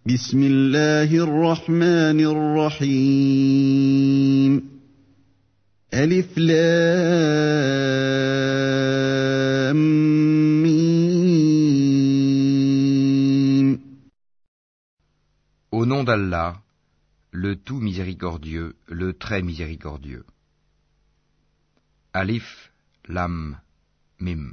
بسم الله الرحمن الرحيم ألف لام ميم. Au nom d'Allah, le tout miséricordieux, le très miséricordieux. Alif, Lam, Mim.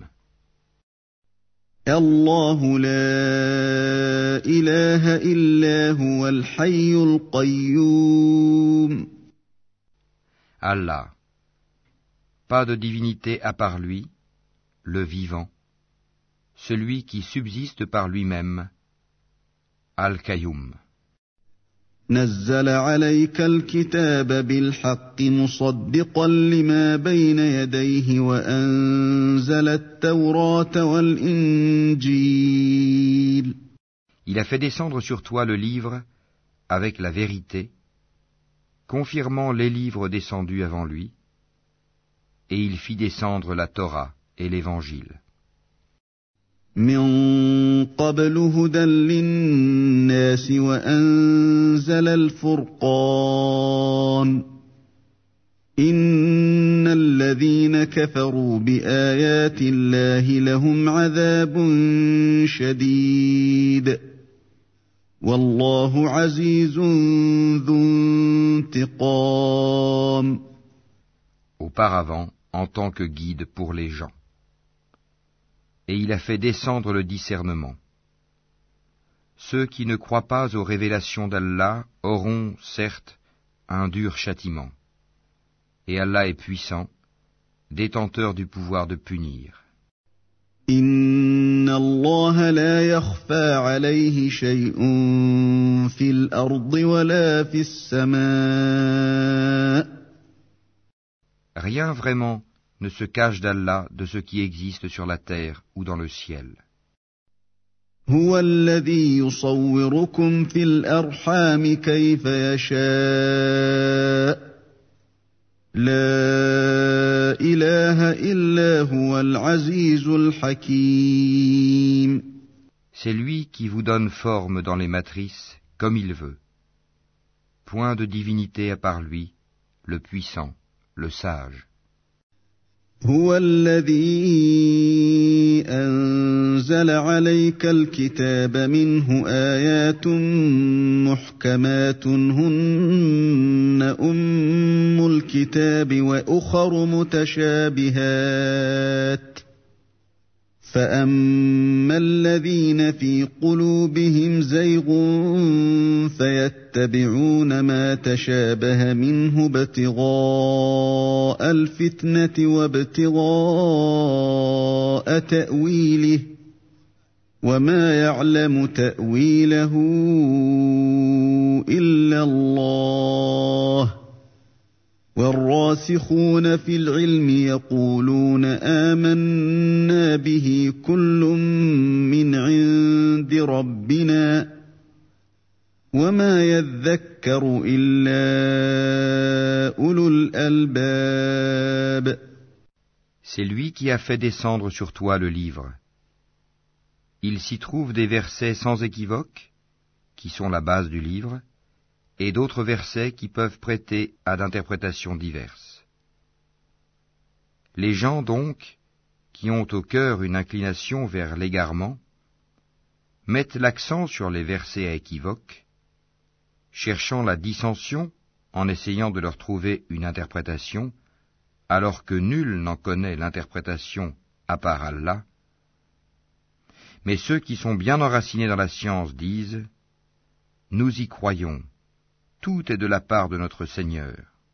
الله لا إله إلا هو الحي القيوم. Allah. Pas de divinité à part lui, le vivant, celui qui subsiste par lui-même, Al-Qayyum. نزل عليك الكتاب بالحق مصدقا لما بين يديه وأنزل التوراة والإنجيل. Il a fait descendre sur toi le livre avec la vérité, confirmant les livres descendus avant lui, et il fit descendre la Torah et l'Évangile. من قبل هدى للناس وأنزل الفرقان إن الذين كفروا بآيات الله لهم عذاب شديد والله عزيز ذو انتقام. Auparavant, en tant que guide pour les gens. Et il a fait descendre le discernement. Ceux qui ne croient pas aux révélations d'Allah auront, certes, un dur châtiment. Et Allah est puissant, détenteur du pouvoir de punir. إن الله لا يخفى عليه شيء في الأرض ولا في السماء. Rien vraiment ne se cache d'Allah de ce qui existe sur la terre ou dans le ciel. هو الذي يصوركم في الأرحام كيف يشاء لا إله إلا هو العزيز الحكيم. C'est lui qui vous donne forme dans les matrices comme il veut. Point de divinité à part lui, le puissant, le sage. هو الذي أنزل عليك الكتاب منه آيات محكمات هن أم الكتاب وأخر متشابهات فأما الذين في قلوبهم زيغ فيتبعون ما تشابه منه ابتغاء الفتنة وابتغاء تأويله وما يعلم تأويله إلا الله والراسخون في العلم يقولون آمنا به كل من عند ربنا وما يذكر إلا أولو الألباب. C'est lui qui a fait descendre sur toi le livre. Il s'y trouve des versets sans équivoque, qui sont la base du livre, et d'autres versets qui peuvent prêter à d'interprétations diverses. Les gens donc, qui ont au cœur une inclination vers l'égarement, mettent l'accent sur les versets à équivoque, cherchant la dissension en essayant de leur trouver une interprétation, alors que nul n'en connaît l'interprétation à part Allah. Mais ceux qui sont bien enracinés dans la science disent « Nous y croyons. Tout est de la part de notre Seigneur. »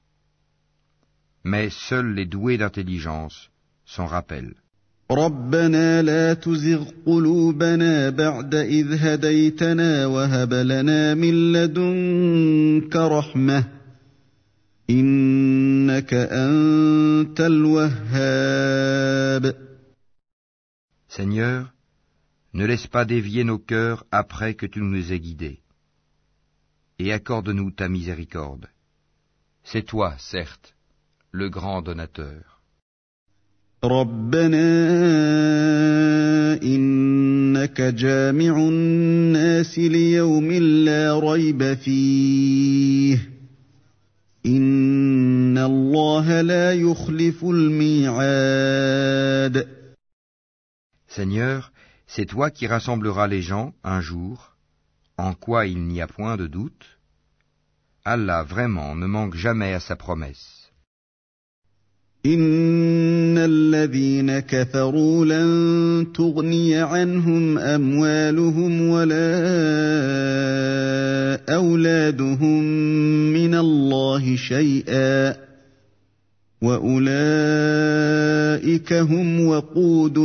Mais seuls les doués d'intelligence s'en rappellent. ربنا لا تزغ قلوبنا بعد إذ هديتنا وهب لنا من لدنك رحمة إنك أنت الوهاب. Seigneur, ne laisse pas dévier nos cœurs après que tu nous aies guidés. Et accorde-nous ta miséricorde. C'est toi, certes, le grand donateur. ربنا إنك إنك جامع الناس ليوم لا ريب فيه إن الله لا يخلف الميعاد. Seigneur, c'est toi qui rassembleras les gens un jour, en quoi il n'y a point de doute. Allah vraiment ne manque jamais à sa promesse. إن الذين كفروا لن تغني عنهم أموالهم ولا أولادهم من الله شيئا وأولئك هم وقود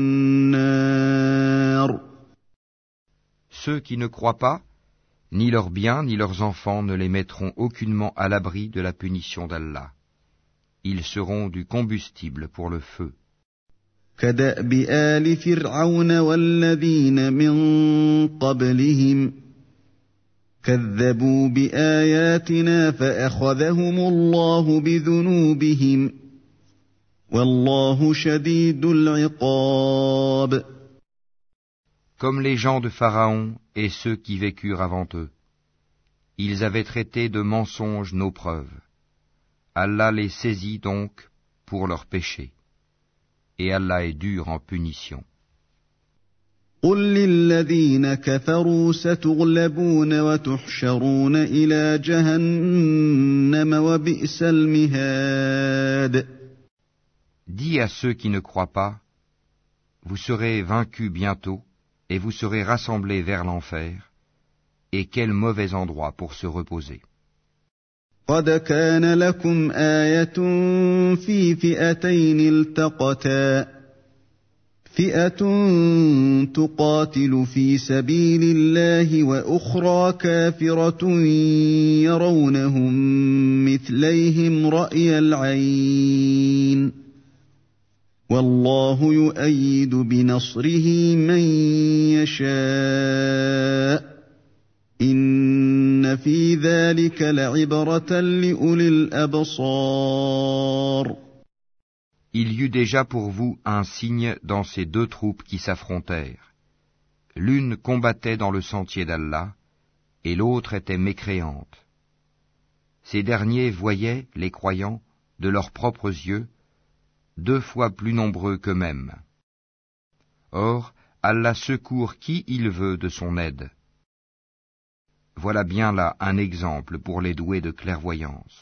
النار. Ceux qui ne croient pas, ni leurs biens ni leurs enfants ne les mettront aucunement à l'abri de la punition d'Allah. Ils seront du combustible pour le feu. كدأب آل فرعون والذين من قبلهم كذبوا بآياتنا فأخذهم الله بذنوبهم والله شديد العقاب. Comme les gens de Pharaon et ceux qui vécurent avant eux, ils avaient traité de mensonges nos preuves. Allah les saisit donc pour leurs péchés, et Allah est dur en punition. قل للذين كفروا ستغلبون وتحشرون إلى جهنم وبئس المهاد. Dis à ceux qui ne croient pas, vous serez vaincus bientôt, et vous serez rassemblés vers l'enfer, et quel mauvais endroit pour se reposer. قد كان لكم آية في فئتين التقتا فئة تقاتل في سبيل الله وأخرى كافرة يرونهم مثليهم رأي العين والله يؤيد بنصره من يشاء إن في ذلك لعبرة لأولي الأبصار. Il y eut déjà pour vous un signe dans ces deux troupes qui s'affrontèrent. L'une combattait dans le sentier d'Allah, et l'autre était mécréante. Ces derniers voyaient, les croyants, de leurs propres yeux, 2 fois plus nombreux qu'eux-mêmes. Or, Allah secourt qui il veut de son aide. Voilà bien là un exemple pour les doués de clairvoyance.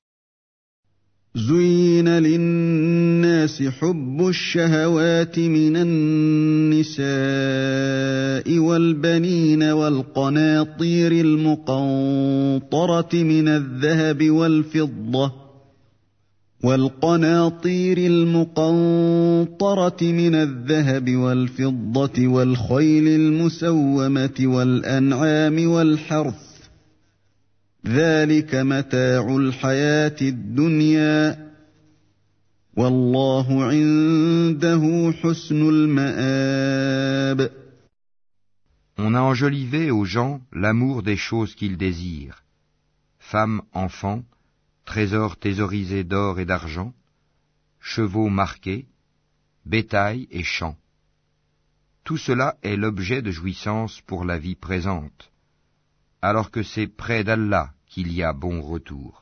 زين للناس حب الشهوات من النساء والبنين والقناطير المقنطرة من الذهب والفضة والخيل المسومة والأنعام والحرث ذلك متاع الحياة الدنيا والله عنده حسن المآب. On a enjolivé aux gens l'amour des choses qu'ils désirent, femmes, enfants, trésors thésaurisés d'or et d'argent, chevaux marqués, bétail et champs. Tout cela est l'objet de jouissance pour la vie présente, alors que c'est près d'Allah qu'il y a bon retour.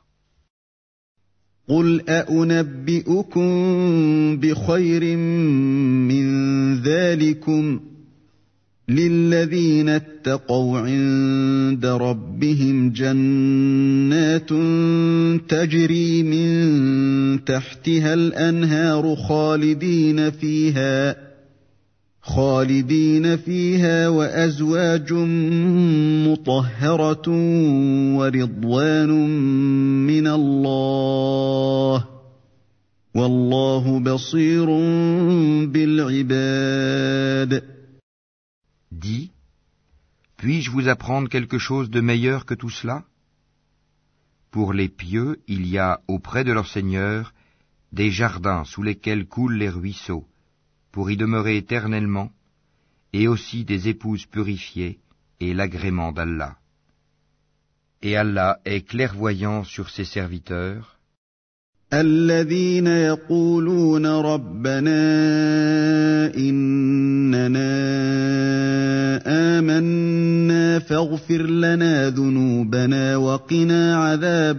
قل أأنبئكم بخير من ذلكم للذين اتقوا عند ربهم جنات تجري من تحتها الأنهار خالدين فيها وأزواج مطهرة ورضوان من الله والله بصير بالعباد. Dis, puis-je vous apprendre quelque chose de meilleur que tout cela? Pour les pieux, il y a auprès de leur Seigneur des jardins sous lesquels coulent les ruisseaux, pour y demeurer éternellement, et aussi des épouses purifiées et l'agrément d'Allah. Et Allah est clairvoyant sur ses serviteurs. الذين يقولون ربنا إننا آمنا فاغفر لنا ذنوبنا وقنا عذاب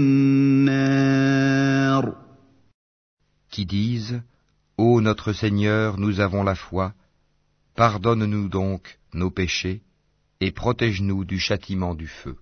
النار. Qui disent, Ô notre Seigneur, nous avons la foi, pardonne-nous donc nos péchés et protège-nous du châtiment du feu.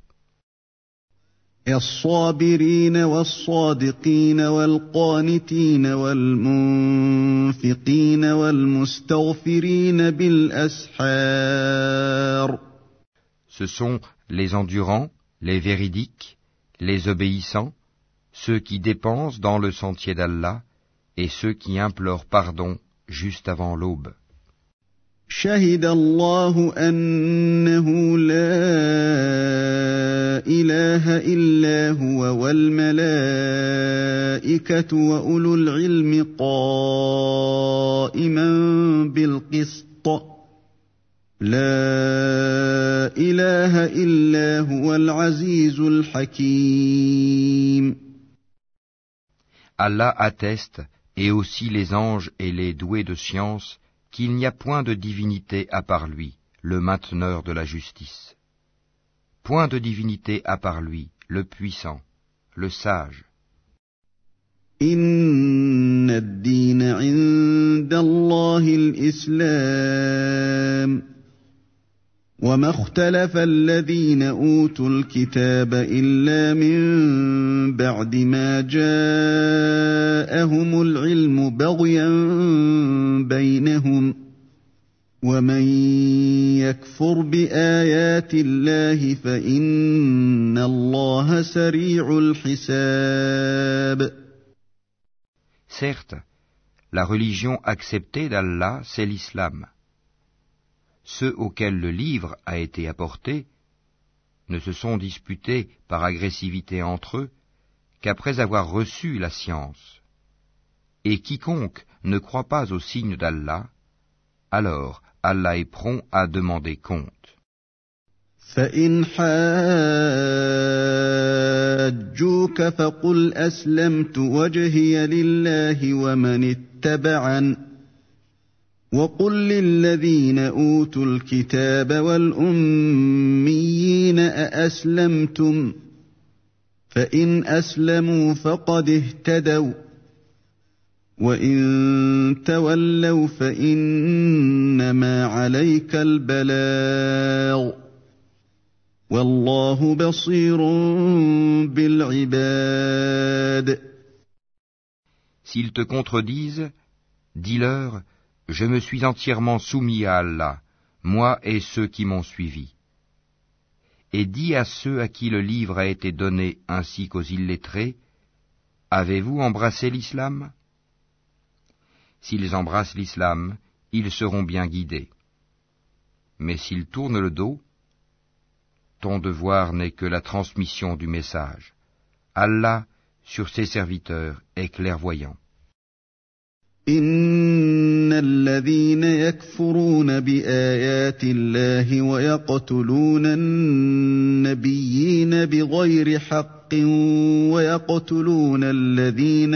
الصابرين والصادقين والقانتين والمنفقين والمستغفرين بالأسحار. Ce sont les endurants, les véridiques, les obéissants, ceux qui dépensent dans le sentier d'Allah et ceux qui implorent pardon juste avant l'aube. شهد الله أنه لا إله إلا هو والملائكة وأولو العلم قائما بالقسط لا إله إلا هو العزيز الحكيم. Allah atteste, et aussi les anges et les doués de science, qu'il n'y a point de divinité à part lui, le mainteneur de la justice. Point de divinité à part lui, le puissant, le sage. إن الدين عند الله الإسلام وما اختلف الذين أوتوا الكتاب إلا من بعد ما جاءهم العلم بغيا بينهم ومن يكفر بآيات الله فإن الله سريع الحساب. Certes, la religion acceptée d'Allah, c'est l'islam. Ceux auxquels le livre a été apporté ne se sont disputés par agressivité entre eux qu'après avoir reçu la science. Et quiconque ne croit pas au signe d'Allah, alors Allah est prompt à demander compte. فإن حاجوك فقل أسلمت وجهي لله ومن اتبعني وقل للذين أوتوا الكتاب والأميين أأسلمتم فإن أسلموا فقد اهتدوا وإن تولوا فإنما عليك البلاغ والله بصير بالعباد. S'ils te contredisent, dis-leur, je me suis entièrement soumis à Allah, moi et ceux qui m'ont suivi. Et dis à ceux à qui le livre a été donné ainsi qu'aux illettrés, avez-vous embrassé l'islam ? S'ils embrassent l'islam, ils seront bien guidés. Mais s'ils tournent le dos, ton devoir n'est que la transmission du message. Allah, sur ses serviteurs, est clairvoyant. إن الذين يكفرون بآيات الله ويقتلون النبيين بغير حق ويقتلون الذين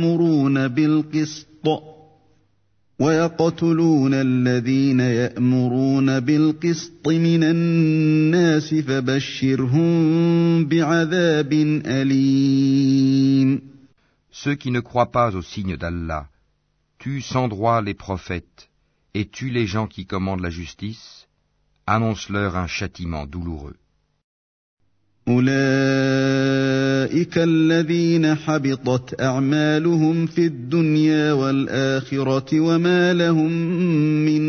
يأمرون بالقسط من الناس فبشرهم بعذاب أليم. Ceux qui ne croient pas au signe d'Allah tuent sans droit les prophètes et tuent les gens qui commandent la justice, annonce-leur un châtiment douloureux. أولئك الذين حبطت أعمالهم في الدنيا والآخرة وما لهم من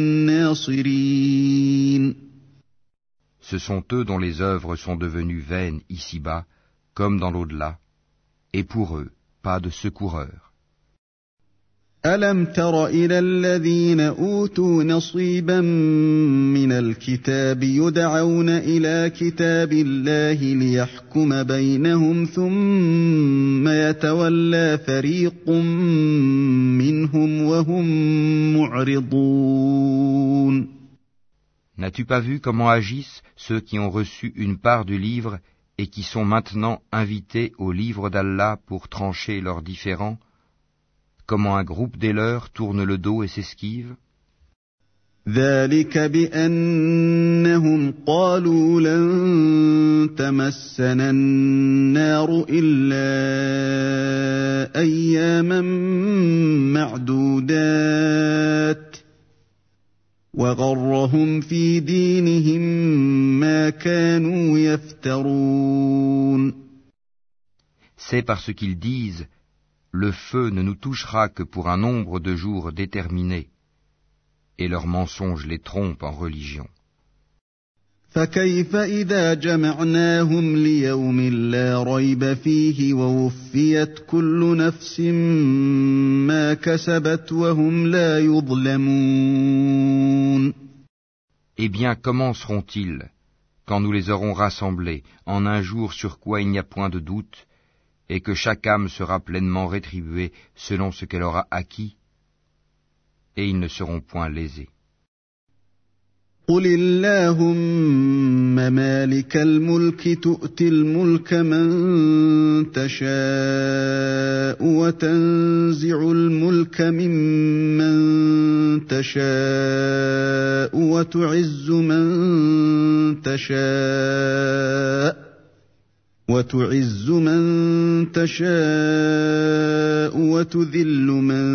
ناصرين. Ce sont eux dont les œuvres sont devenues vaines ici-bas, comme dans l'au-delà, et pour eux, pas de secoureurs. ألم تر إلى الذين أوتوا نصيبا من الكتاب يدعون إلى كتاب الله ليحكم بينهم ثم يتولى فريق منهم وهم معرضون. N'as-tu pas vu comment agissent ceux qui ont reçu une part du livre et qui sont maintenant invités au livre d'Allah pour trancher leurs différends, comment un groupe des leurs tourne le dos et s'esquive? ذلك بأنهم قالوا لن تمسنا النار إلا أياما معدودات وغرهم في دينهم ما كانوا يفترون. C'est parce qu'ils disent « Le feu ne nous touchera que pour un nombre de jours déterminé » et leur mensonge les trompe en religion. فكيف إذا جمعناهم ليوم لا ريب فيه ووفيت كل نفس ما كسبت وهم لا يظلمون. Eh bien, comment seront-ils, quand nous les aurons rassemblés, en un jour sur quoi il n'y a point de doute, et que chaque âme sera pleinement rétribuée selon ce qu'elle aura acquis, et ils ne seront point lésés. قل اللهم مالك الملك تؤتي الملك من تشاء وتنزع الملك ممن تشاء وتعز من تشاء وتذل من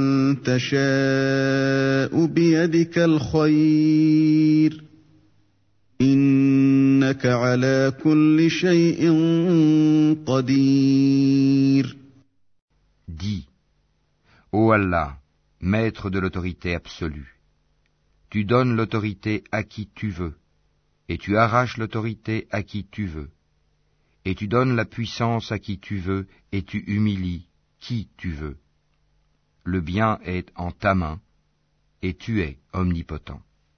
تشاء بيدك الخير إنك على كل شيء قدير. Dis, ô Allah, maître de l'autorité absolue, tu donnes l'autorité à qui tu veux, et tu arraches l'autorité à qui tu veux. Et tu donnes la puissance à qui tu veux, et tu humilies qui tu veux. Le bien est en ta main, et tu es omnipotent.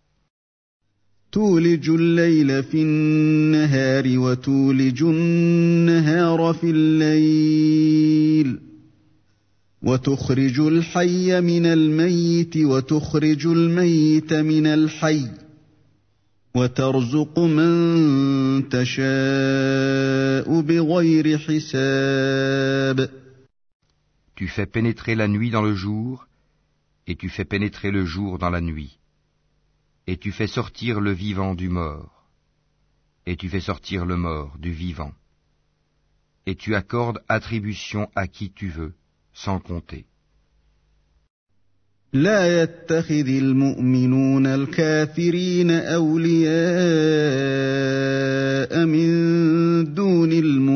تولج الليل في النهار وتولج النهار في الليل وتخرج الحي من الميت وتخرج الميت من الحي وترزق من تشاء بغير حساب. Tu fais pénétrer la nuit dans le jour, et tu fais pénétrer le jour dans la nuit. Et tu fais sortir le vivant du mort, et tu fais sortir le mort du vivant. Et tu accordes attribution à qui tu veux, sans compter. لا يتخذ المؤمنون الكافرين أولياء من دون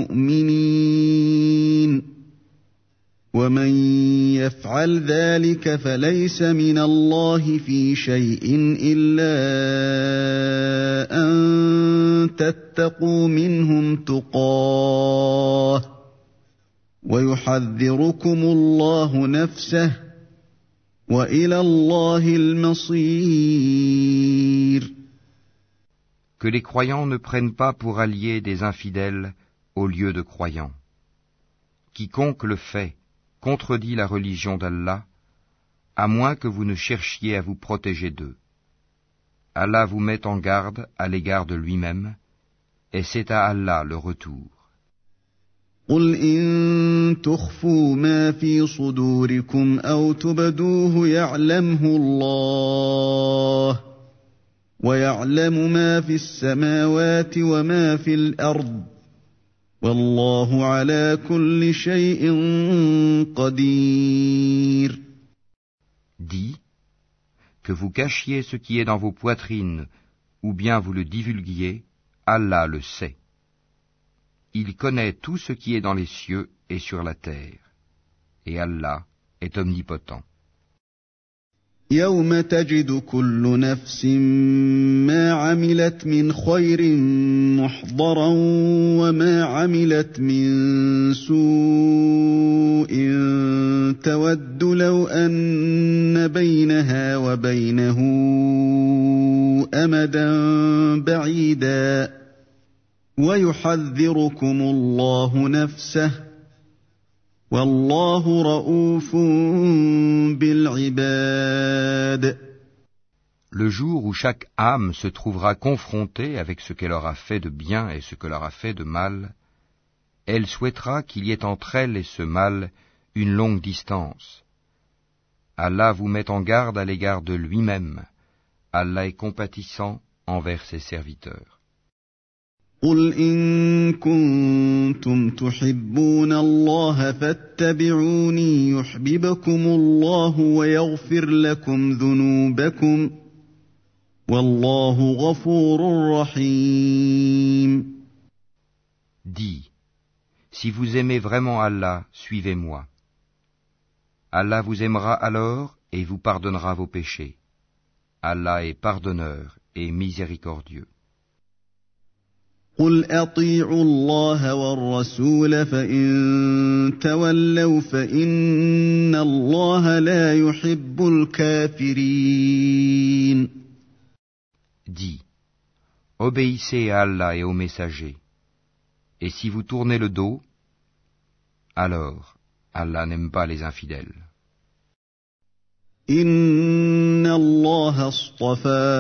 المؤمنين ومن يفعل ذلك فليس من الله في شيء إلا أن تتقوا منهم تقاه ويحذركم الله نفسه وإلى الله المصير. Que les croyants ne prennent pas pour alliés des infidèles au lieu de croyants. Quiconque le fait contredit la religion d'Allah, à moins que vous ne cherchiez à vous protéger d'eux. Allah vous met en garde à l'égard de lui-même, et c'est à Allah le retour. قل إن تخفوا ما في صدوركم أو تبدوه يعلمه الله ويعلم ما في السماوات وما في الأرض والله على كل شيء قدير. Dis, que vous cachiez ce qui est dans vos poitrines, ou bien vous le divulguiez, Allah le sait. Il connaît tout ce qui est dans les cieux et sur la terre. Et Allah est omnipotent. يوم تجد كل نفس ما عملت من خير محضرا وما عملت من سوء تود لو أن بينها وبينه أمدا بعيدا ويحذركم الله نفسه والله رؤوف بالعباد. Le jour où chaque âme se trouvera confrontée avec ce qu'elle aura fait de bien et ce qu'elle aura fait de mal, elle souhaitera qu'il y ait entre elle et ce mal une longue distance. Allah vous met en garde à l'égard de lui-même. Allah est compatissant envers ses serviteurs. قل إن كنتم تحبون الله فاتبعوني يحببكم الله ويغفر لكم ذنوبكم والله غفور رحيم. Dis, si vous aimez vraiment Allah, suivez-moi. Allah vous aimera alors et vous pardonnera vos péchés. Allah est pardonneur et miséricordieux. قل أطيعوا الله والرسول فإن تولوا فإن الله لا يحب الكافرين. Dis, obéissez à Allah et aux messagers, et si vous tournez le dos, alors Allah n'aime pas les infidèles. إن الله اصطفى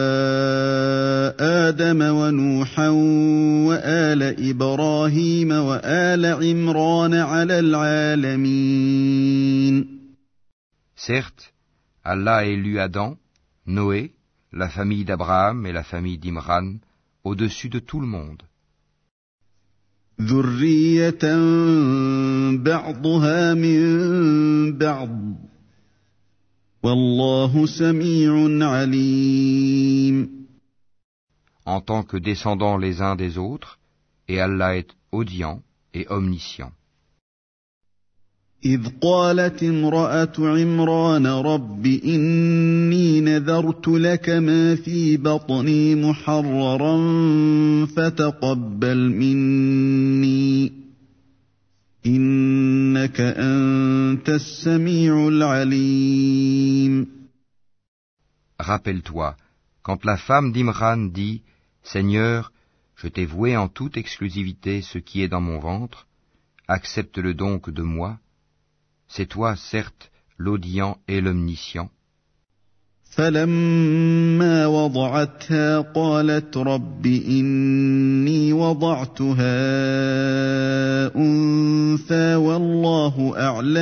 آدم ونوحا وآل إبراهيم وآل عمران على العالمين. Certes, Allah a élu Adam, Noé, la famille d'Abraham et la famille d'Imran au-dessus de tout le monde. ذرية بعضها من بعض والله سميع عليم. En tant que descendants les uns des autres, et Allah est audient et omniscient. إذ قالت امرأة عمران رب إني نذرت لك ما في بطني محررا فتقبل مني إنك أنت السميع العليم. Rappelle-toi, quand la femme d'Imran dit « Seigneur, je t'ai voué en toute exclusivité ce qui est dans mon ventre, accepte-le donc de moi. C'est toi, certes, l'audient et l'omniscient. » فلما وضعتها قالت رب إني وضعتها أنثى والله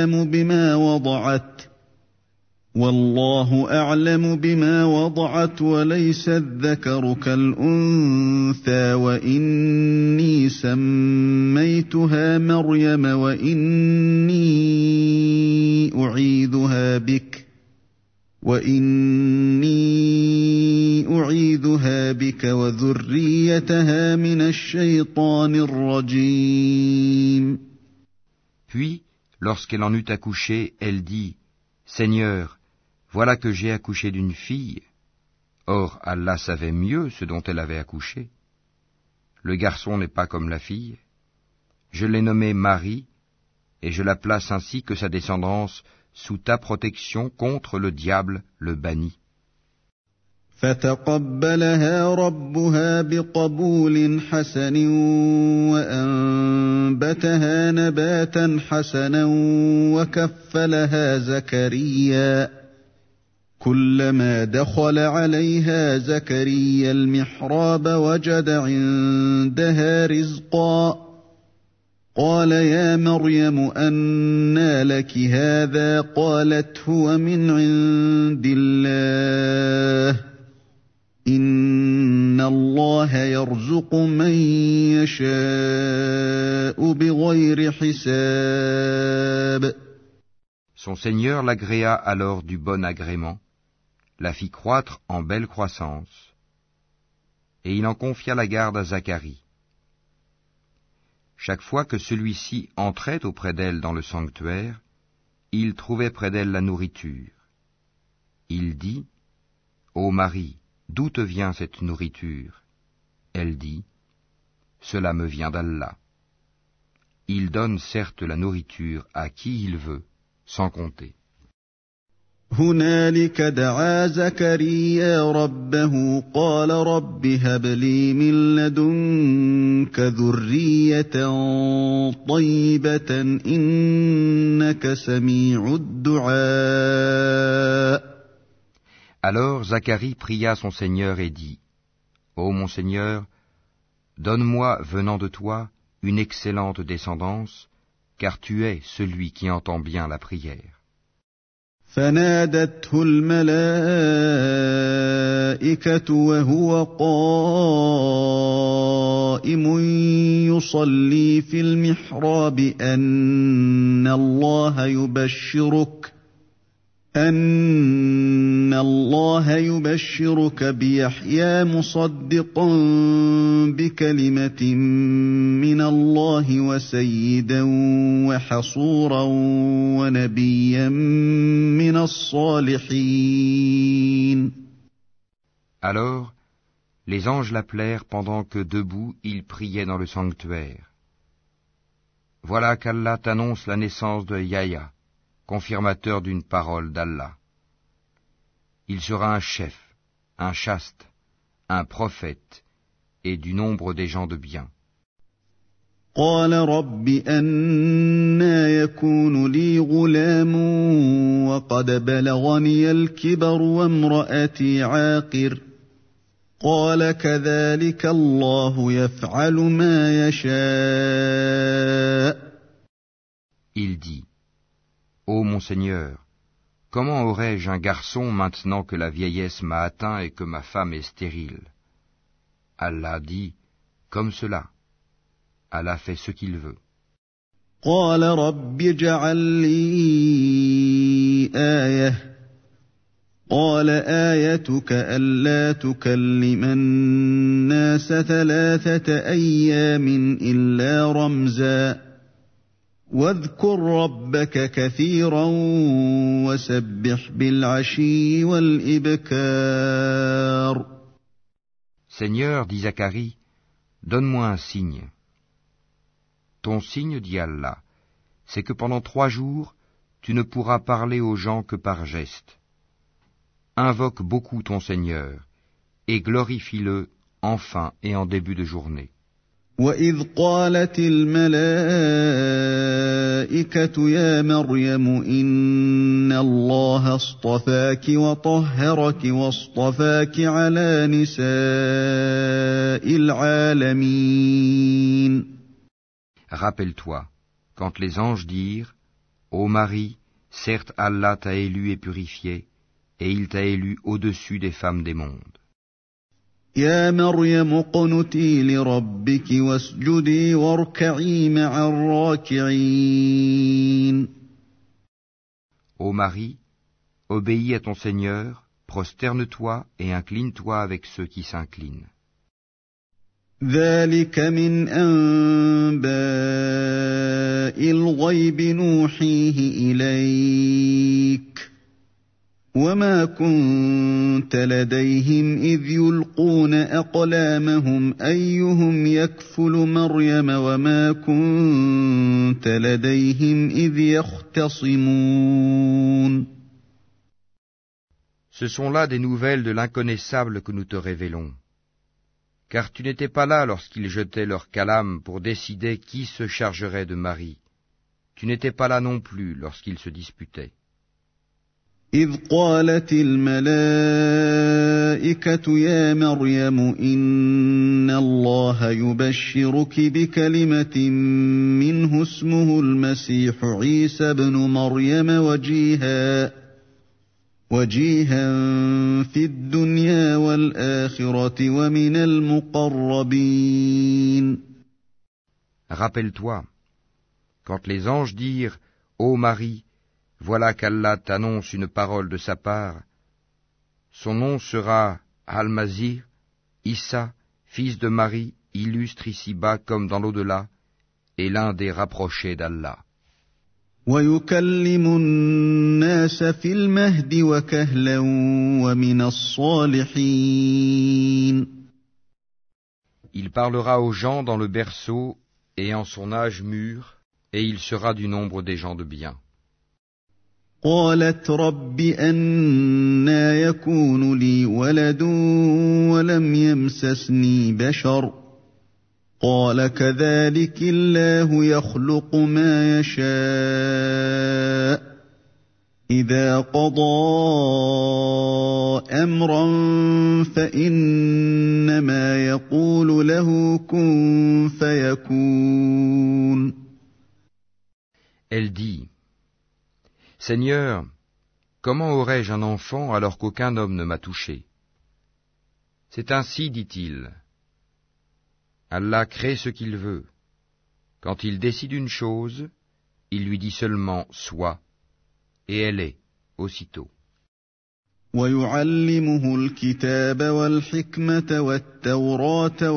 أعلم بما وضعت وليس الذكر كالأنثى وإني سميتها مريم وإني أعيذها بك وذريتها من الشيطان الرجيم. Puis, lorsqu'elle en eut accouché, elle dit « Seigneur, voilà que j'ai accouché d'une fille. » Or, Allah savait mieux ce dont elle avait accouché. Le garçon n'est pas comme la fille. Je l'ai nommée Marie, et je la place ainsi que sa descendance sous ta protection contre le diable, le banni. فتقبلها ربها بقبول حسن وأنبتها نباتا حسنا وكفلها زكريا كلما دخل عليها زكريا المحراب وجد عندها رزقا قال يا مريم أنى لك هذا قالت هو من عند الله إن الله يرزق من يشاء بغير حساب. Son Seigneur l'agréa alors du bon agrément, la fit croître en belle croissance, et il en confia la garde à Zacharie. Chaque fois que celui-ci entrait auprès d'elle dans le sanctuaire, il trouvait près d'elle la nourriture. Il dit, « Ô Marie, d'où te vient cette nourriture ?» Elle dit, « Cela me vient d'Allah. Il donne certes la nourriture à qui il veut, sans compter. » هنالك دعا زكريا ربه قال رب هب لي من لدنك ذرية طيبة إنك سميع الدعاء. Alors Zacharie pria son Seigneur et dit, Ô mon Seigneur, donne-moi, venant de toi, une excellente descendance, car tu es celui qui entend bien la prière. فنادته الملائكة وهو قائم يصلي في المحراب أن الله يبشرك بيحيى مصدقا بكلمة من الله وسيدا وحصورا ونبيا من الصالحين. Alors, les anges l'appelèrent pendant que debout il priait dans le sanctuaire. Voilà qu'Allah t'annonce la naissance de Yahya, confirmateur d'une parole d'Allah. Il sera un chef, un chaste, un prophète, et du nombre des gens de bien. قال رب أنى يكون لي غلام وقد بلغني الكبر وامرأتي عاقر قال كذلك الله يفعل ما يشاء. Il dit, Ô mon Seigneur, comment aurais-je un garçon maintenant que la vieillesse m'a atteint et que ma femme est stérile? Allah dit, comme cela. Allah fait ce qu'il veut. قال رب اجعل لي آية قال آيتك ألا تكلم الناس 3 أيام إلا رمزا واذكر ربك كثيرا وسبح بالعشي والإبكار. Seigneur, dit Zacharie, donne-moi un signe. Ton signe, dit Allah, c'est que pendant 3 jours, tu ne pourras parler aux gens que par geste. Invoque beaucoup ton Seigneur, et glorifie-le en fin et en début de journée. وَإِذْ قَالَتِ الْمَلَائِكَةُ يَا مَرْيَمُ إِنَّ اللَّهَ اصْطَفَاكِ وَطَهَّرَكِ وَاصْطَفَاكِ عَلَى نِسَاءِ الْعَالَمِينَ. Rappelle-toi, quand les anges dirent, Ô Marie, certes Allah t'a élu et purifié, et il t'a élu au-dessus des femmes des mondes. يا مريم اقنتي لربك واسجدي واركعي مع الراكعين. Ô Marie, obéis à ton Seigneur, prosterne-toi et incline-toi avec ceux qui s'inclinent. ذلك من أنباء الغيب نوحيه إليك وما كنت لديهم إذ يلقون أقلامهم أيهم يكفل مريم وما كنت لديهم إذ يختصمون. Ce sont là des nouvelles de l'inconnaissable que nous te révélons. Car tu n'étais pas là lorsqu'ils jetaient leur calame pour décider qui se chargerait de Marie. Tu n'étais pas là non plus lorsqu'ils se disputaient. إذ قالت الملائكة يا مريم إن الله يبشرك بكلمة منه اسمه المسيح عيسى ابن مريم وجيها في الدنيا والآخرة ومن المقربين. Rappelle-toi, quand les anges dirent « Ô Marie, voilà qu'Allah t'annonce une parole de sa part. Son nom sera Al-Masih, Issa, fils de Marie, illustre ici-bas comme dans l'au-delà, et l'un des rapprochés d'Allah. وَيُكَلِّمُ النَّاسَ فِي الْمَهْدِ وَكَهْلًا وَمِنَ الصَّالِحِينَ. Il parlera aux gens dans le berceau et en son âge mûr, et il sera du nombre des gens de bien. قالت رب أنى يكون لي ولد ولم يمسسني بشر قال كذلك الله يخلق ما يشاء إذا قضى أمرا فإنما يقول له كن فيكون. Elle dit, Seigneur, comment aurais-je un enfant alors qu'aucun homme ne m'a touché? C'est ainsi, dit-il. Allah crée ce qu'il veut. Quand il décide une chose, il lui dit seulement « sois », et elle est, aussitôt. ويعلمه الكتاب والحكمة والتوراة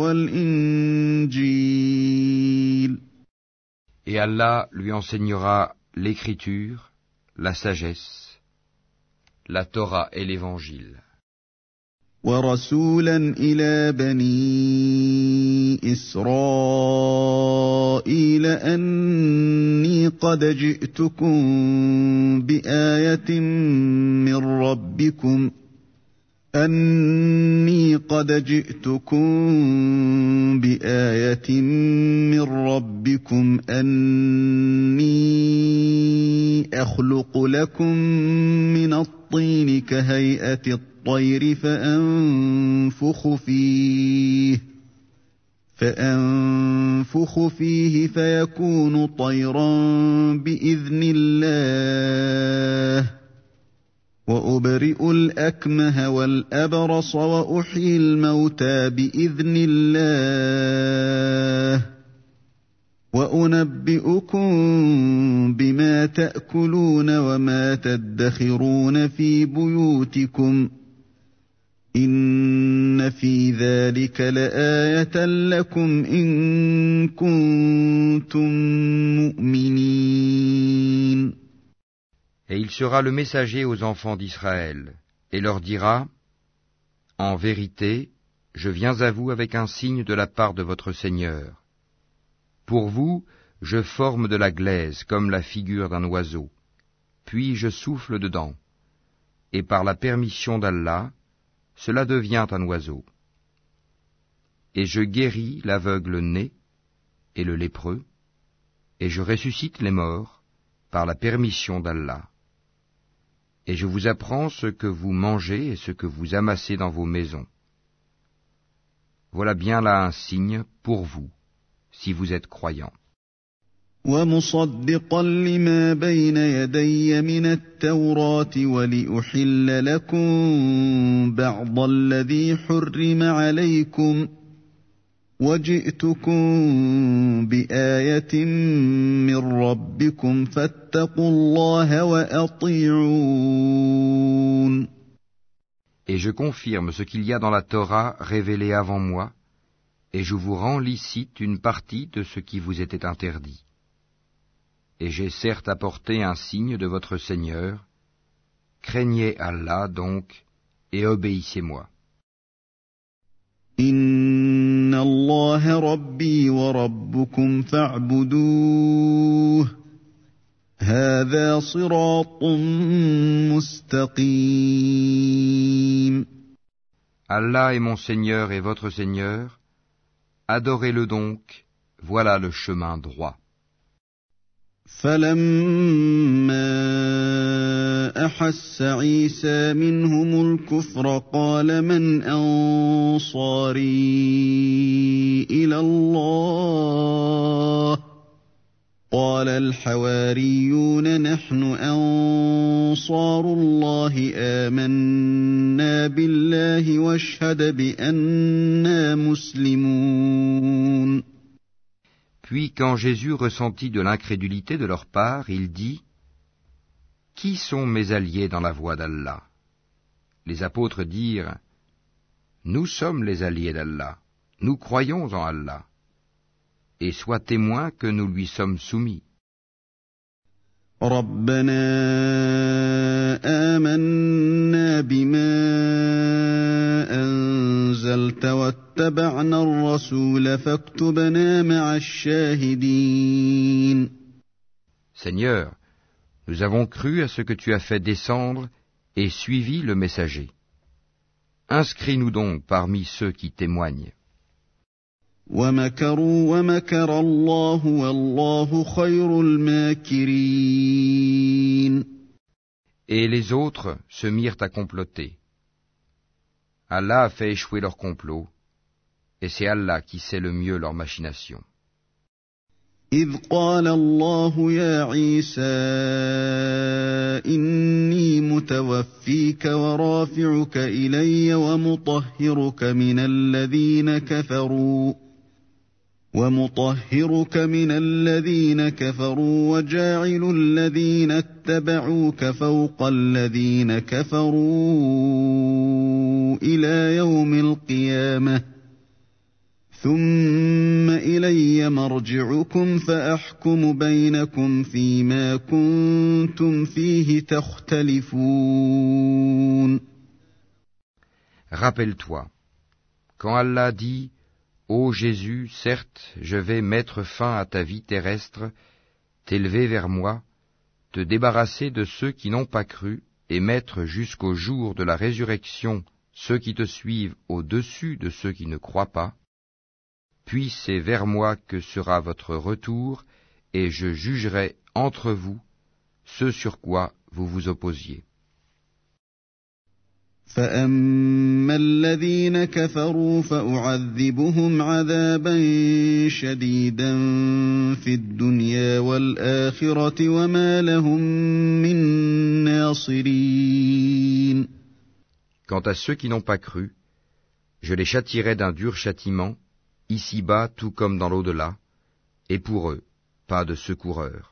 والإنجيل. Et Allah lui enseignera l'écriture, la sagesse, la Torah et l'Évangile. ورسولا إلى بني إسرائيل أني قد جئتكم بآية من ربكم أني أخلق لكم من الطين كهيئة الطير فأنفخ فيه فيكون طيرا بإذن الله وأبرئ الأكمه والأبرص وأحيي الموتى بإذن الله وأنبئكم بما تأكلون وما تدخرون في بيوتكم إن في ذلك لآية لكم إن كنتم مؤمنين. Et il sera le messager aux enfants d'Israël, et leur dira, En vérité, je viens à vous avec un signe de la part de votre Seigneur. Pour vous, je forme de la glaise comme la figure d'un oiseau, puis je souffle dedans, et par la permission d'Allah, cela devient un oiseau. Et je guéris l'aveugle-né et le lépreux, et je ressuscite les morts par la permission d'Allah. Et je vous apprends ce que vous mangez et ce que vous amassez dans vos maisons. Voilà bien là un signe pour vous, si vous êtes croyants. ومصدقا لما بين يدي من التوراة ولأحل لكم بعض الذي حرم عليكم وجئتكم بآية من ربكم فاتقوا الله وأطيعون. Et je confirme ce qu'il y a dans la Torah révélée avant moi, et je vous rends licite une partie de ce qui vous était interdit. Et j'ai certes apporté un signe de votre Seigneur. Craignez Allah donc, et obéissez-moi. Inna Allah Rabbi wa Rabbukum fa'buduh. Hadha siratun mustaqim. Allah est mon Seigneur et votre Seigneur. Adorez-le donc, voilà le chemin droit. فلما أحس عيسى منهم الكفر قال من أنصاري إلى الله قال الحواريون نحن أنصار الله آمنا بالله واشهد بأننا مسلمون. Puis quand Jésus ressentit de l'incrédulité de leur part, il dit, « Qui sont mes alliés dans la voie d'Allah » Les apôtres dirent, « Nous sommes les alliés d'Allah, nous croyons en Allah, et sois témoin que nous lui sommes soumis. » رَبَّنَا آمَنَّا بِمَا أَنزَلْتَ وَاتَّبَعْنَا الرَّسُولَ فَاكْتُبْنَا مَعَ الشَّاهِدِينَ. Seigneur, nous avons cru à ce que tu as fait descendre et suivi le messager. Inscris-nous donc parmi ceux qui témoignent. وَمَكَرُوا وَمَكَرَ اللَّهُ وَاللَّهُ خَيْرُ الْمَاكِرِينَ. Et les autres se mirent à comploter. Allah a fait échouer leur complot, et c'est Allah qui sait le mieux leurs machinations. إذ قال الله يا عيسى إني متوفيك ورافعك إلي ومطهرك من الذين كفروا وجاعل الذين اتبعوك فوق الذين كفروا إلى يوم القيامة ثم إلي مرجعكم فأحكم بينكم فيما كنتم فيه تختلفون. Rappelle-toi, quand Allah dit « Ô Jésus, certes, je vais mettre fin à ta vie terrestre, t'élever vers moi, te débarrasser de ceux qui n'ont pas cru, et mettre jusqu'au jour de la résurrection ceux qui te suivent au-dessus de ceux qui ne croient pas, puis c'est vers moi que sera votre retour, et je jugerai entre vous ce sur quoi vous vous opposiez. فأما الذين كفروا فأعذبهم عذابا شديدا في الدنيا والآخرة وما لهم من ناصرين. Quant à ceux qui n'ont pas cru, je les châtierai d'un dur châtiment, ici-bas tout comme dans l'au-delà, et pour eux, pas de secoureurs.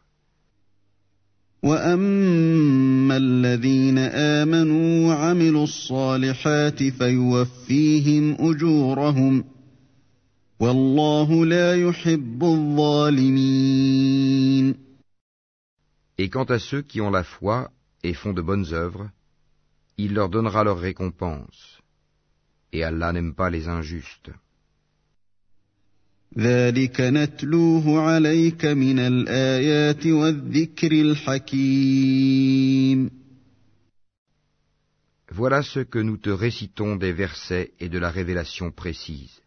وَأَمَّا الَّذِينَ آمَنُوا وَعَمِلُوا الصَّالِحَاتِ فَيُوَفِّيهِمْ أُجُورَهُمْ وَاللَّهُ لَا يُحِبُّ الظَّالِمِينَ. Et quant à ceux qui ont la foi et font de bonnes œuvres, il leur donnera leur récompense, et Allah n'aime pas les injustes. ذَلِكَ نَتْلُوهُ عَلَيْكَ مِنَ الْآيَاتِ وَالذِّكْرِ الْحَكِيمِ. Voilà ce que nous te récitons des versets et de la révélation précise.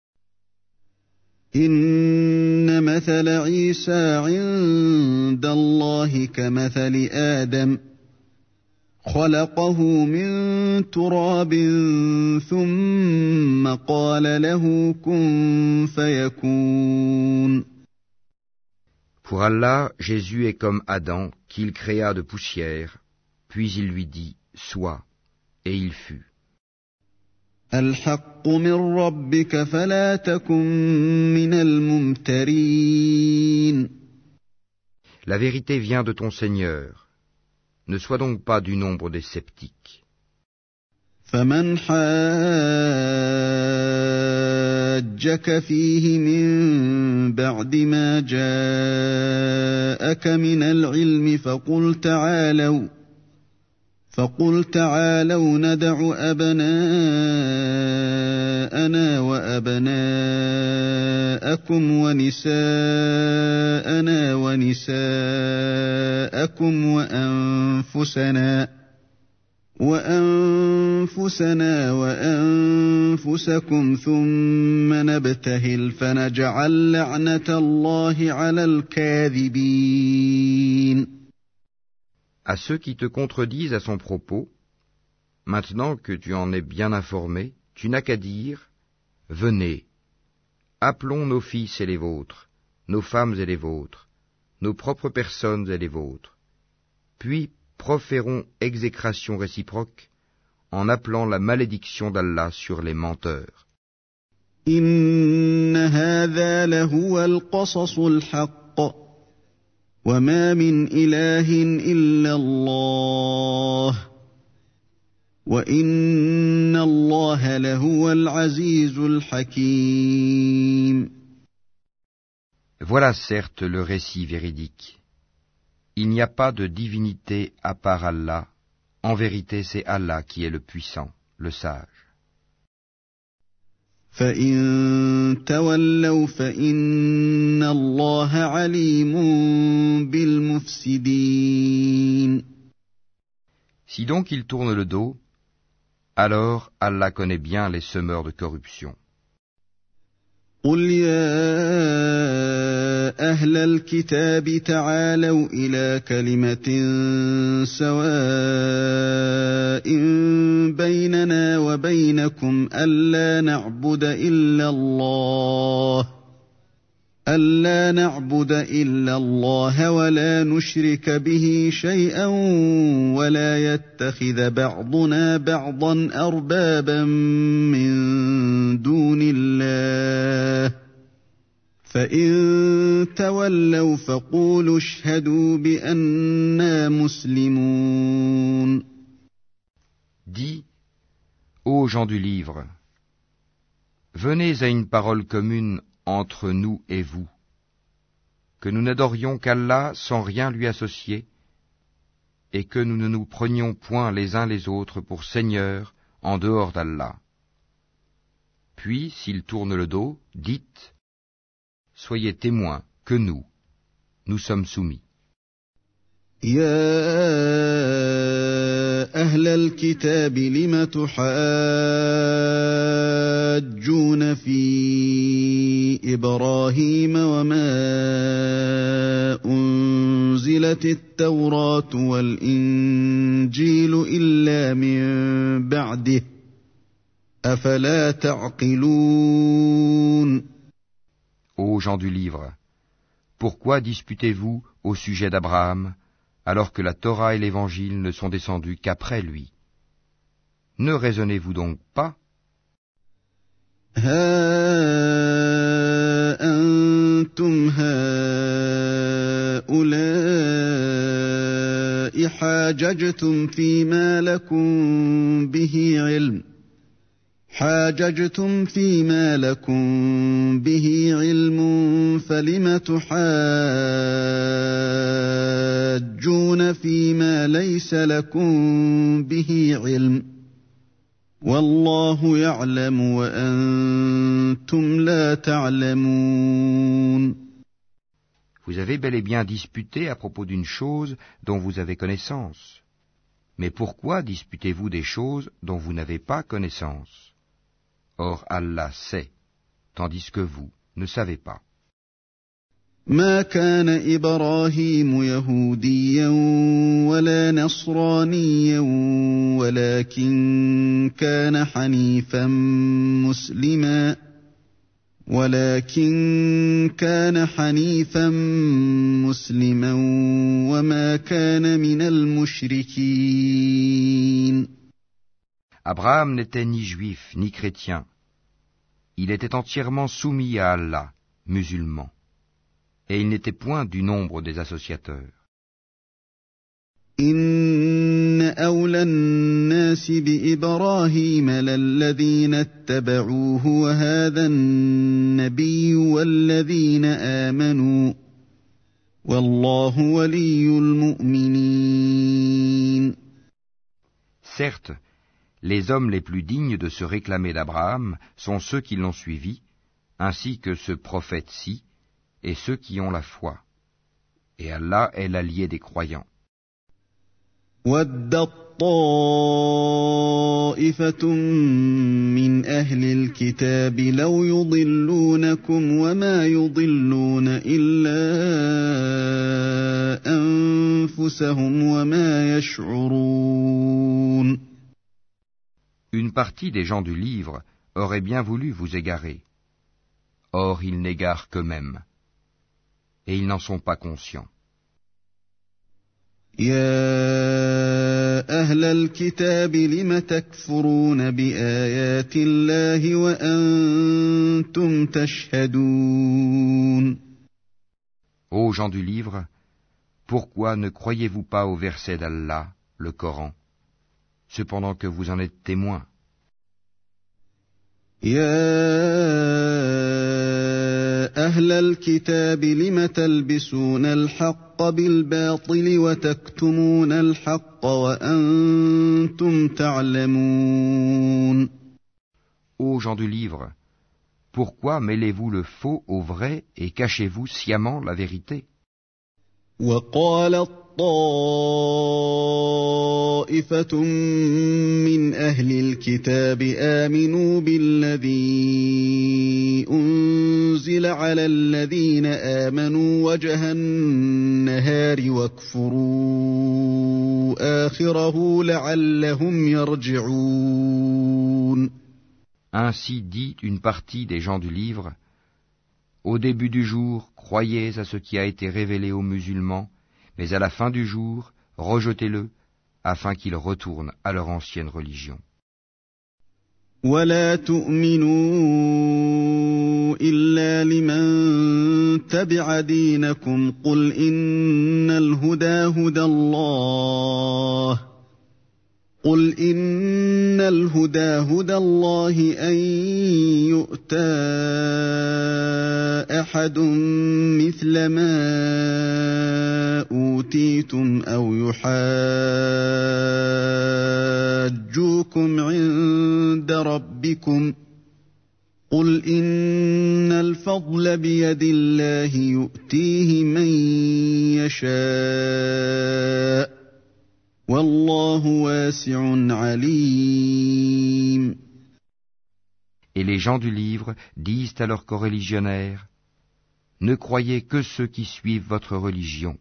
إِنَّ مَثَلَ عِيسَى عِندَ اللَّهِ كَمَثَلِ آدَمَ خلقه من تراب ثم قال له كن فيكون. Pour Allah, Jésus est comme Adam, qu'il créa de poussière, puis il lui dit « Sois », et il fut. الحق من ربك فلا تكن من الممترين. La vérité vient de ton Seigneur. Ne sois donc pas du nombre des sceptiques. فمن حاجك فيه من بعد ما جاءك من العلم فقل تعالوا ندع أبناءنا وأبناءكم ونساءنا ونساءكم وأنفسنا وأنفسكم ثم نبتهل فنجعل لعنة الله على الكاذبين. À ceux qui te contredisent à son propos, maintenant que tu en es bien informé, tu n'as qu'à dire « Venez, appelons nos fils et les vôtres, nos femmes et les vôtres, nos propres personnes et les vôtres, puis proférons exécration réciproque en appelant la malédiction d'Allah sur les menteurs. » إِنَّ هَذَا لَهُوَ الْقَصَصُ الْحَقُّ وَمَا مِنْ إِلَٰهٍ إِلَّا اللَّهُ وَإِنَّ اللَّهَ لَهُوَ الْعَزِيزُ الْحَكِيمُ. Voilà certes le récit véridique. Il n'y a pas de divinité à part Allah. En vérité, c'est Allah qui est le puissant, le sage. فَإِن تَوَلَّوْا فَإِنَّ اللَّهَ عَلِيمٌ بِالْمُفْسِدِينَ. Si donc ils tournent le dos, alors Allah connaît bien les semeurs de corruption. قُلْ يَا أهل الكتاب تعالوا إلى كلمة سواء بيننا وبينكم ألا نعبد إلا الله ولا نشرك به شيئا ولا يتخذ بعضنا بعضا أربابا من دون الله فإن تولوا فقولوا اشهدوا بأننا مسلمون. Dis, ô gens du livre, venez à une parole commune entre nous et vous, que nous n'adorions qu'Allah sans rien lui associer, et que nous ne nous prenions point les uns les autres pour seigneurs en dehors d'Allah. Puis, s'ils tournent le dos, dites, soyez témoins que nous sommes soumis. يا أهل الكتاب لم تحاجون في إبراهيم وما أنزلت التوراة والإنجيل إلا من بعده أفلا تعقلون. Ô gens du livre, pourquoi disputez-vous au sujet d'Abraham, alors que la Torah et l'Évangile ne sont descendus qu'après lui? Ne raisonnez-vous donc pas? ها أنتم هؤلاء حاججتم فيما لكم به علم فلم تحاجون فيما ليس لكم به علم والله يعلم وأنتم لا تعلمون. Vous avez bel et bien disputé à propos d'une chose dont vous avez connaissance. Mais pourquoi disputez-vous des choses dont vous n'avez pas connaissance? Or Allah sait, tandis que vous ne savez pas. ما كان إبراهيم يهوديا ولا نصرانيا ولكن كان حنيفا مسلما وما كان من المشركين. Abraham n'était ni juif ni chrétien. Il était entièrement soumis à Allah, musulman, et il n'était point du nombre des associateurs. إن أولى الناس بإبراهيم للذين اتبعوه وهذا النبي والذين آمنوا والله ولي المؤمنين. Certes, les hommes les plus dignes de se réclamer d'Abraham sont ceux qui l'ont suivi, ainsi que ce prophète-ci, et ceux qui ont la foi. Et Allah est l'allié des croyants. وَدَّت طَّائِفَةٌ مِّنْ أَهْلِ الْكِتَابِ لَوْ يُضِلُّونَكُمْ وَمَا يُضِلُّونَ إِلَّا أَنفُسَهُمْ وَمَا يَشْعُرُونَ. Une partie des gens du livre aurait bien voulu vous égarer. Or ils n'égarent qu'eux-mêmes, et ils n'en sont pas conscients. يا أهل الكتاب لم تكفرون بآيات الله وأنتم تشهدون. Ô gens du livre, pourquoi ne croyez-vous pas au verset d'Allah, le Coran, cependant que vous en êtes témoins? أهل الكتاب لم تلبسون الحق بالباطل وتكتمون الحق وأنتم تعلمون. Ô gens du livre, pourquoi mêlez-vous le faux au vrai et cachez-vous sciemment la vérité? وقالت طائفة من أهل الكتاب آمنوا بالذي أنزل على الذين آمنوا وجه النهار واكفروا آخره لعلهم يرجعون. Ainsi dit une partie des gens du livre, au début du jour, croyez à ce qui a été révélé aux musulmans, mais à la fin du jour, rejetez-le, afin qu'ils retournent à leur ancienne religion. ولا تؤمنوا إلا لمن تبع دينكم قل إن الهدى هدى الله أن يؤتى أحد مثل ما أوتيتم أو يحاجوكم عند ربكم قل إن الفضل بيد الله يؤتيه من يشاء والله واسع عليم. Et les gens du livre disent à leurs coreligionnaires, ne croyez que ceux qui suivent votre religion.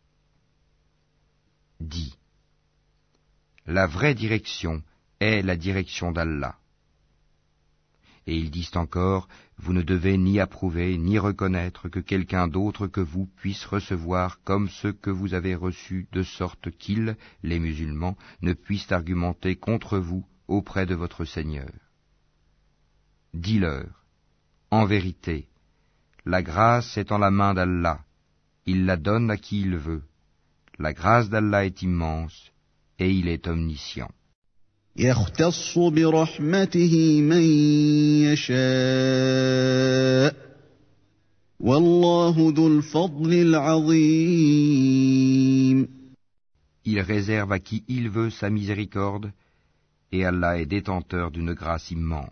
Dis, la vraie direction est la direction d'Allah. Et ils disent encore, vous ne devez ni approuver ni reconnaître que quelqu'un d'autre que vous puisse recevoir comme ce que vous avez reçu, de sorte qu'ils, les musulmans, ne puissent argumenter contre vous auprès de votre Seigneur. Dis-leur, en vérité, la grâce est en la main d'Allah, il la donne à qui il veut. La grâce d'Allah est immense, et il est omniscient. يختص برحمته من يشاء والله ذو الفضل العظيم. Il réserve à qui il veut sa miséricorde, et Allah est détenteur d'une grâce immense.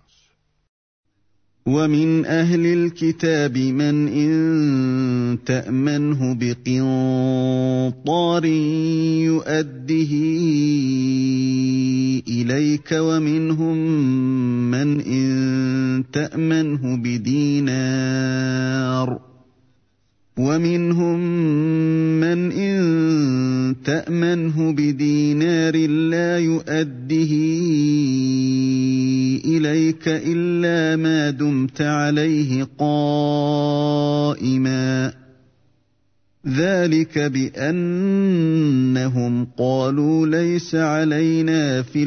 ومن أهل الكتاب من إن تأمنه بقنطار يؤده إليك ومنهم من إن تأمنه بدينار لا يؤده إليك إلا ما دمت عليه قائما ذلك بأنهم قالوا ليس علينا في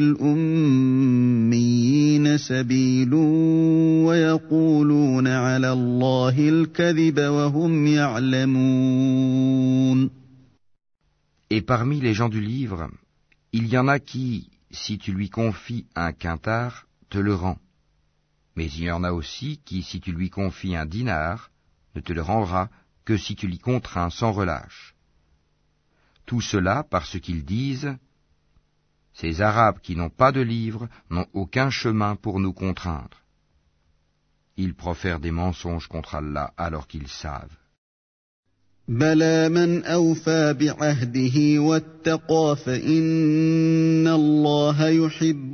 الأميين سبيل ويقولون على الله الكذب وهم يعلمون. Et parmi les gens du livre, il y en a qui, si tu lui confies un quintard, te le rend. Mais il y en a aussi qui, si tu lui confies un dinar, ne te le rendra que si tu l'y contrains sans relâche. Tout cela parce qu'ils disent, ces Arabes qui n'ont pas de livre n'ont aucun chemin pour nous contraindre. Ils profèrent des mensonges contre Allah alors qu'ils savent. بلى من أوفى بعهده واتقى فإن الله يحب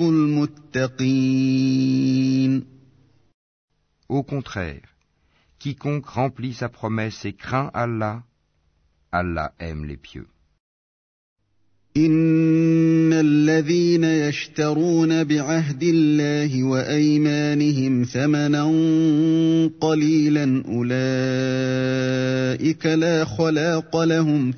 المتقين. Au contraire, quiconque remplit sa promesse et craint Allah, Allah aime les pieux. إن الذين يشترون بعهد الله وأيمانهم ثمنا قليلا أولئك لا خلاق لهم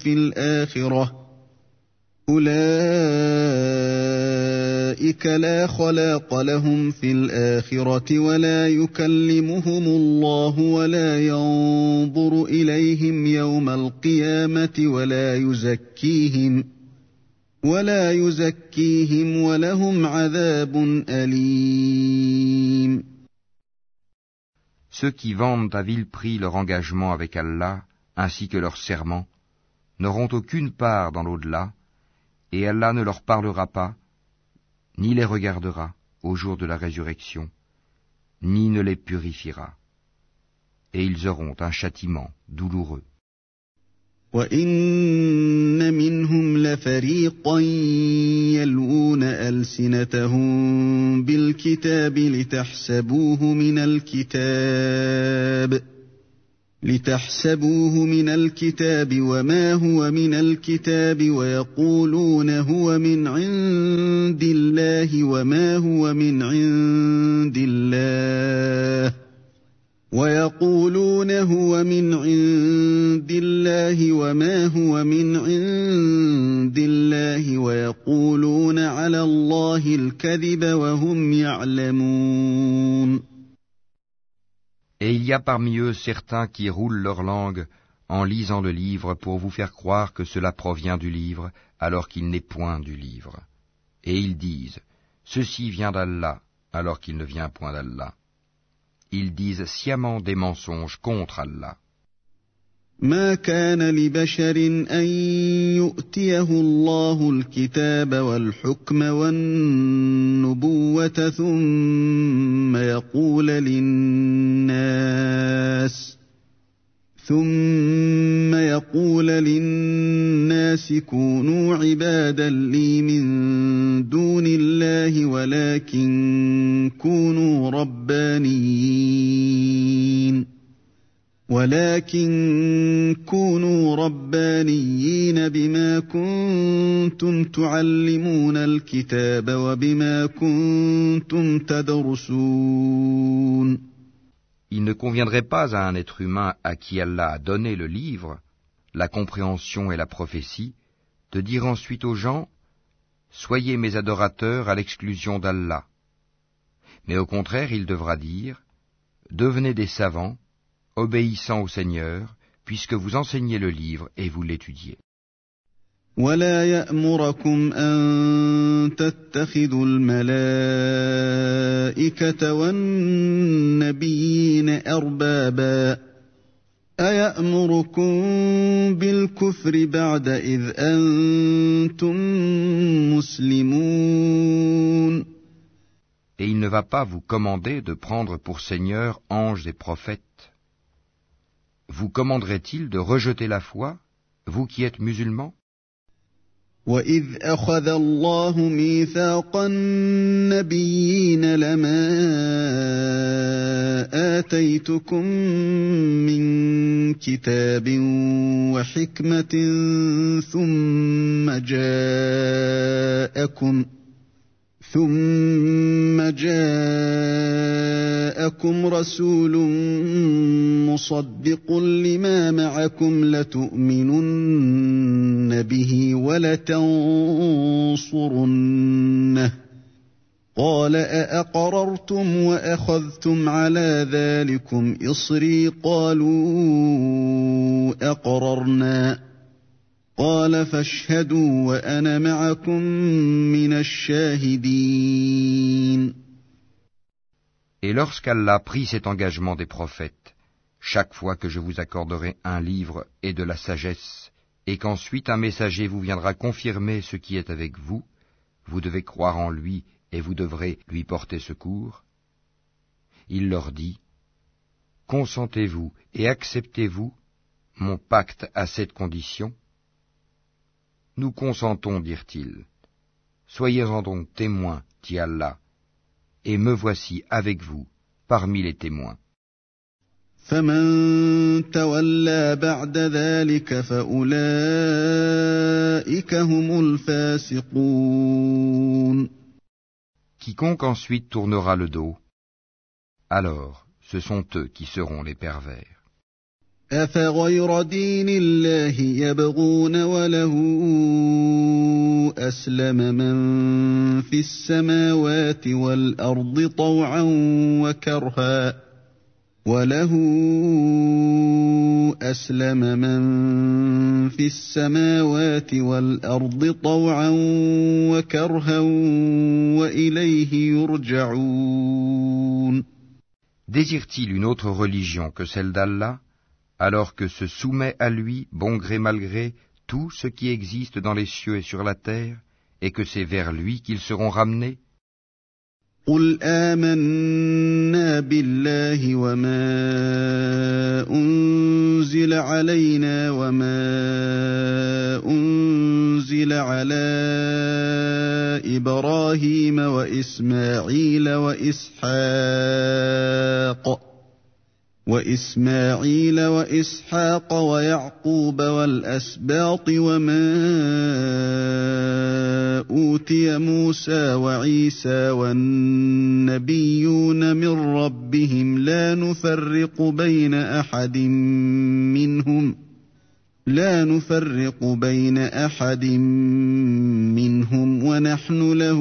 في الآخرة ولا يكلمهم الله ولا ينظر إليهم يوم القيامة ولا يزكيهم ولهم عذاب أليم. Ceux qui vendent à vil prix leur engagement avec Allah, ainsi que leur serment, n'auront aucune part dans l'au-delà, et Allah ne leur parlera pas, ni les regardera au jour de la résurrection, ni ne les purifiera. Et ils auront un châtiment douloureux. وَإِنَّ مِنْهُمْ لَفَرِيقًا يَلْوُونَ أَلْسِنَتَهُم بِالْكِتَابِ لِتَحْسَبُوهُ مِنَ الْكِتَابِ وَمَا هُوَ مِنَ الْكِتَابِ وَيَقُولُونَ هُوَ مِنْ عِندِ اللَّهِ وَمَا هُوَ مِنْ عِندِ اللَّهِ وَيَقُولُونَ عَلَى اللَّهِ الْكَذِبَ وَهُمْ يَعْلَمُونَ. Et il y a parmi eux certains qui roulent leur langue en lisant le livre pour vous faire croire que cela provient du livre, alors qu'il n'est point du livre. Et ils disent, ceci vient d'Allah, alors qu'il ne vient point d'Allah. Ils disent sciemment des mensonges contre Allah. ما كان لبشر أن يؤتيه الله الكتاب والحكم والنبوة ثم يقول للناس كونوا عبادا لي من دون الله ولكن كونوا ربانيين بما كنتم تعلمون الكتاب وبما كنتم تدرسون. Il ne conviendrait pas à un être humain à qui Allah a donné le livre, la compréhension et la prophétie, de dire ensuite aux gens « Soyez mes adorateurs à l'exclusion d'Allah ». Mais au contraire, il devra dire « Devenez des savants, obéissant au Seigneur, puisque vous enseignez le livre et vous l'étudiez. » ولا يأمركم أن تتخذوا الملائكة والنبيين أربابا أيأمركم بالكفر بعد إذ أنتم مسلمون. Et il ne va pas vous commander de prendre pour Seigneur anges et prophètes. Vous commanderait-il de rejeter la foi, vous qui êtes musulmans? وَإِذْ أَخَذَ اللَّهُ مِيثَاقَ النَّبِيِّينَ لَمَا آتَيْتُكُم مِّن كِتَابٍ وَحِكْمَةٍ ثُمَّ جاءكم رسول مصدق لما معكم لتؤمنن به ولتنصرنه قال أأقررتم وأخذتم على ذلكم إصري قالوا أقررنا قال فاشهدوا وأنا معكم من الشاهدين. Et lorsqu'Allah prit cet engagement des prophètes, chaque fois que je vous accorderai un livre et de la sagesse, et qu'ensuite un messager vous viendra confirmer ce qui est avec vous, vous devez croire en lui et vous devrez lui porter secours. Il leur dit, « Consentez-vous et acceptez-vous mon pacte à cette condition ?» Nous consentons, dirent-ils. Soyez-en donc témoins, dit Allah, et me voici avec vous, parmi les témoins. فَمَن تَوَلَّى بَعْدَ ذَلِكَ فَأُولَٰئِكَ هُمُ الْفَاسِقُونَ. Quiconque ensuite tournera le dos, alors ce sont eux qui seront les pervers. أَفَغَيْرَ دِينِ اللَّهِ يَبْغُونَ وَلَهُ أَسْلَمَ مَن فِي السَّمَاوَاتِ وَالْأَرْضِ طَوْعًا وَكَرْهًا وَإِلَيْهِ يُرْجَعُونَ. Désire-t-il une autre religion que celle d'Allah, alors que se soumet à lui, bon gré mal gré, tout ce qui existe dans les cieux et sur la terre, et que c'est vers lui qu'ils seront ramenés? قُلْ آمَنَّا بِاللَّهِ وَمَا أنزل علينا وما أنزل على إبراهيم وإسماعيل وإسحاق ويعقوب والأسباط وما أوتي موسى وعيسى والنبيون من ربهم لا نفرق بين أحد منهم ونحن له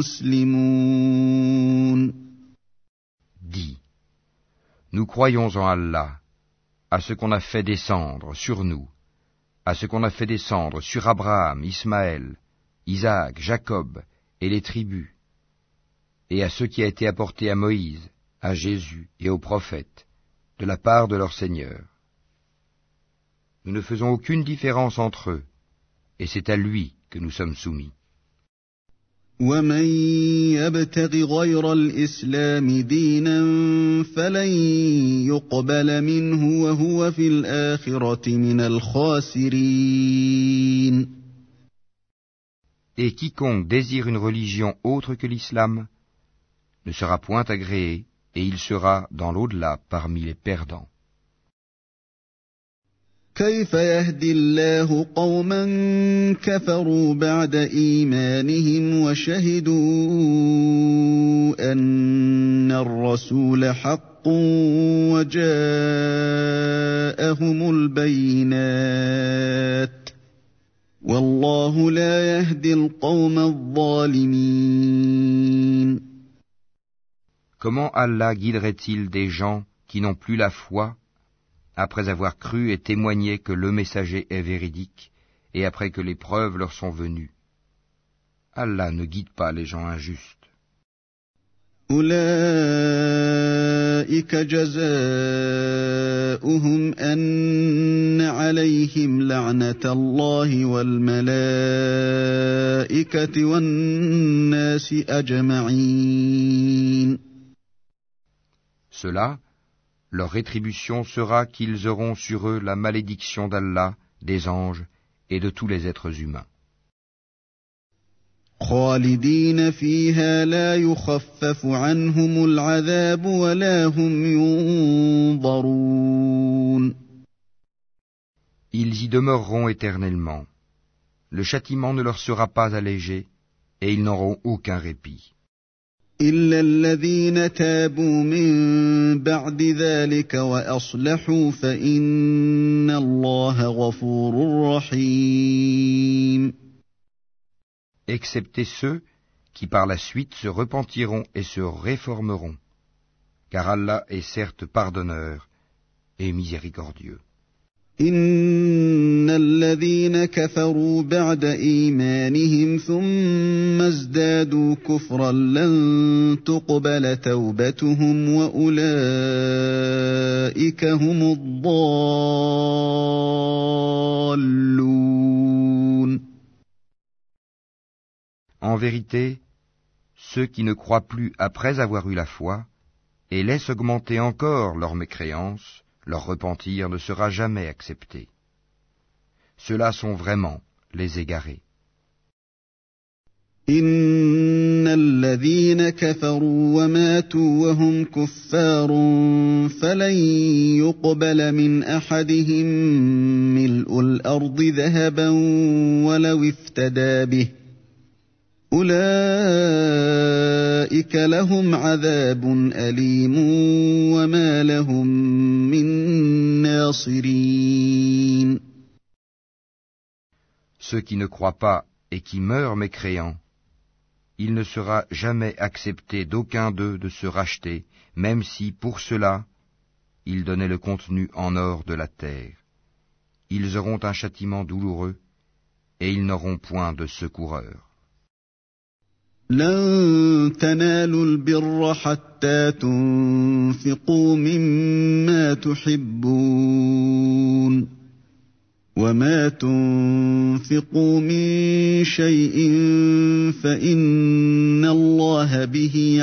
مسلمون. Dis, nous croyons en Allah, à ce qu'on a fait descendre sur nous, à ce qu'on a fait descendre sur Abraham, Ismaël, Isaac, Jacob et les tribus, et à ce qui a été apporté à Moïse, à Jésus et aux prophètes, de la part de leur Seigneur. Nous ne faisons aucune différence entre eux, et c'est à lui que nous sommes soumis. ومن يبتغ غير الإسلام دينا فلن يقبل منه وهو في الآخرة من الخاسرين. Et quiconque désire une religion autre que l'islam ne sera point agréé, et il sera dans l'au-delà parmi les perdants. كيف يهدي الله قوما كفروا بعد إيمانهم وشهدوا أن الرسول حق وجاءهم البينات والله لا يهدي القوم الظالمين. Comment Allah guiderait-il des gens qui n'ont plus la foi après avoir cru et témoigné que le messager est véridique, et après que les preuves leur sont venues? Allah ne guide pas les gens injustes. أولئك جزاؤهم أن عليهم لعنة الله والملائكة والناس أجمعين. Cela, leur rétribution sera qu'ils auront sur eux la malédiction d'Allah, des anges et de tous les êtres humains. خالدين فيها لا يخفف عنهم العذاب ولا هم ينظرون. Ils y demeureront éternellement. Le châtiment ne leur sera pas allégé, et ils n'auront aucun répit. إلا الذين تابوا من بعد ذلك وأصلحوا فإن الله غفور رحيم. Excepté ceux qui par la suite se repentiront et se réformeront, car Allah est certes pardonneur et miséricordieux. إن الذين كفروا بعد إيمانهم ثم ازدادوا كفرا لن تقبل توبتهم وأولئك هم الضالون. En vérité, ceux qui ne croient plus après avoir eu la foi et laissent augmenter encore leur mécréance, leur repentir ne sera jamais accepté. Ceux-là sont vraiment les égarés. إن الذين كفروا وماتوا وهم كفار فلن يقبل من أحدهم ملء الأرض ذهبا ولو افتدى به أولئك لهم عذاب أليم وما لهم من ناصرين. Ceux qui ne croient pas et qui meurent mécréants, il ne sera jamais accepté d'aucun d'eux de se racheter, même si, pour cela, ils donnaient le contenu en or de la terre. Ils auront un châtiment douloureux, et ils n'auront point de secoureur. لن تنالوا البر حتى تنفقوا مما تحبون وما تنفقوا من شيء فإن الله به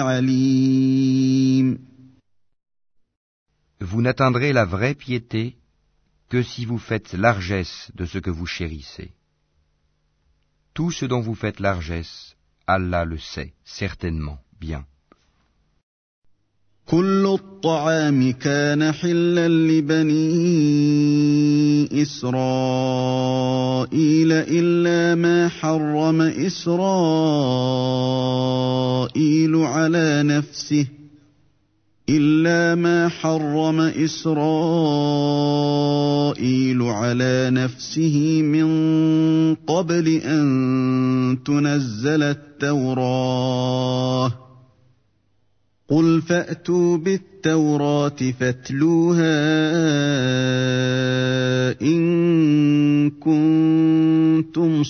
عليم. Vous n'atteindrez la vraie piété que si vous faites largesse de ce que vous chérissez. Tout ce dont vous faites largesse, Allah le sait certainement bien. كل الطعام كان حلا لبني إسرائيل إلا ما حرم إسرائيل على نفسه من قبل أن تنزل التوراة قل فأتوا بالتوراة فاتلوها إن كنتم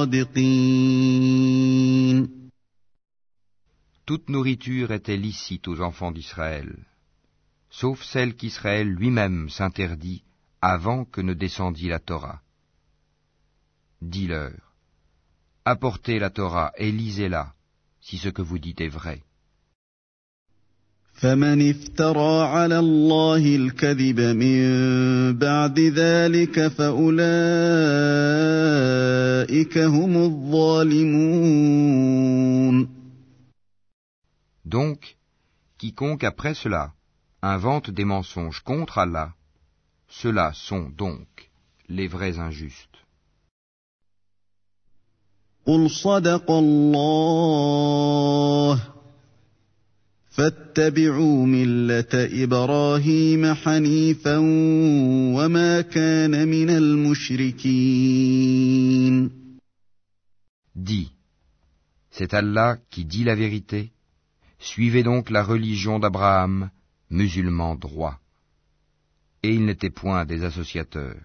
صادقين. Toute nourriture était licite aux enfants d'Israël, sauf celle qu'Israël lui-même s'interdit avant que ne descendît la Torah. Dis-leur, apportez la Torah et lisez-la, si ce que vous dites est vrai. فمن افترى على الله الكذب من بعد ذلك فأولئك هم الظالمون. Donc, quiconque après cela invente des mensonges contre Allah, ceux-là sont donc les vrais injustes. قل صدق الله فاتبعوا ملة إبراهيم حنيفا وما كان من المشركين. Dis, c'est Allah qui dit la vérité, suivez donc la religion d'Abraham, musulman droit. Et il n'était point des associateurs.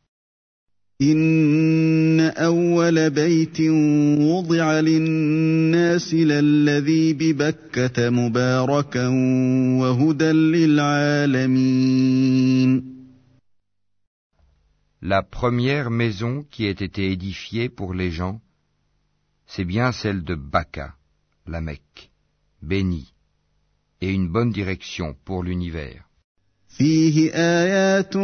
إن أول بيت وضع للناس للذي ببكة مباركا وهدى للعالمين. La première maison qui ait été édifiée pour les gens, c'est bien celle de Bakka, la Mecque, bénie, et une bonne direction pour l'univers. فيه آيات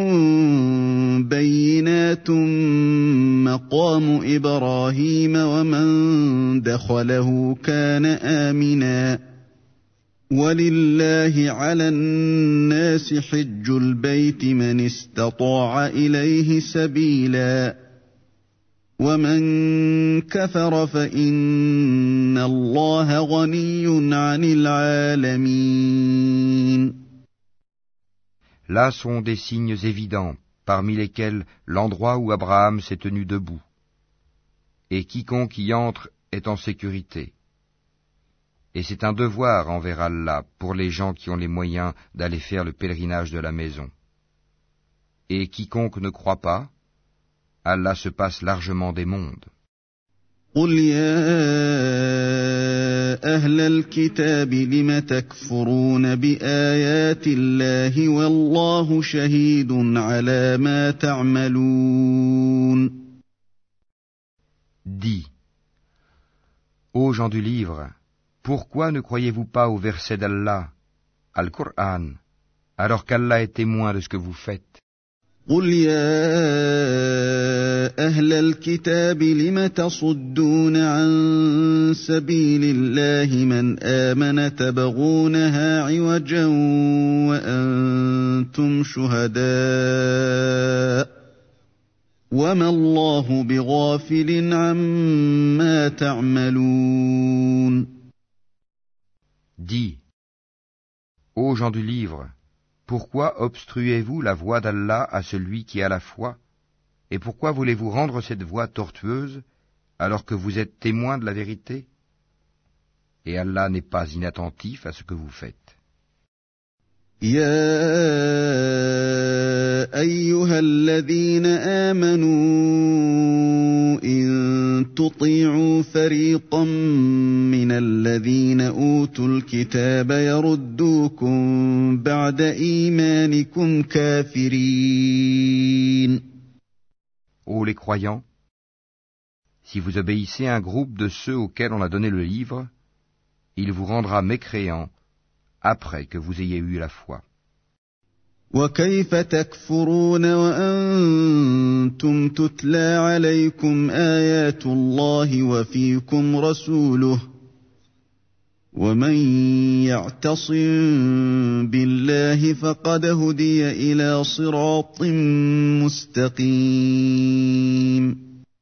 بينات مقام إبراهيم ومن دخله كان آمنا ولله على الناس حج البيت من استطاع إليه سبيلا ومن كفر فإن الله غني عن العالمين. Là sont des signes évidents, parmi lesquels l'endroit où Abraham s'est tenu debout. Et quiconque y entre est en sécurité. Et c'est un devoir envers Allah pour les gens qui ont les moyens d'aller faire le pèlerinage de la maison. Et quiconque ne croit pas, Allah se passe largement des mondes. قل يا أهل الكتاب لم تكفرون بآيات الله والله شهيد على ما تعملون. Dis, ô gens du livre, pourquoi ne croyez-vous pas au verset d'Allah, Al-Qur'an, alors qu'Allah est témoin de ce que vous faites? قل يا أهل الكتاب لم تصدون عن سبيل الله من آمن تبغونها عوجا وأنتم شهداء وما الله بغافل عما تعملون. Dis, ô gens du livre, pourquoi obstruez-vous la voie d'Allah à celui qui a la foi, et pourquoi voulez-vous rendre cette voie tortueuse alors que vous êtes témoin de la vérité? Et Allah n'est pas inattentif à ce que vous faites. يا أيها الذين آمنوا إن تطيعوا فريقا من الذين أوتوا الكتاب يردوكم بعد إيمانكم كافرين. Ô les croyants, si vous obéissez à un groupe de ceux auxquels on a donné le livre, il vous rendra mécréants après que vous ayez eu la foi. وكيف تكفرون وأنتم تتلى عليكم آيات الله وفيكم رسوله ومن يعتصم بالله فقد هدي إلى صراط مستقيم.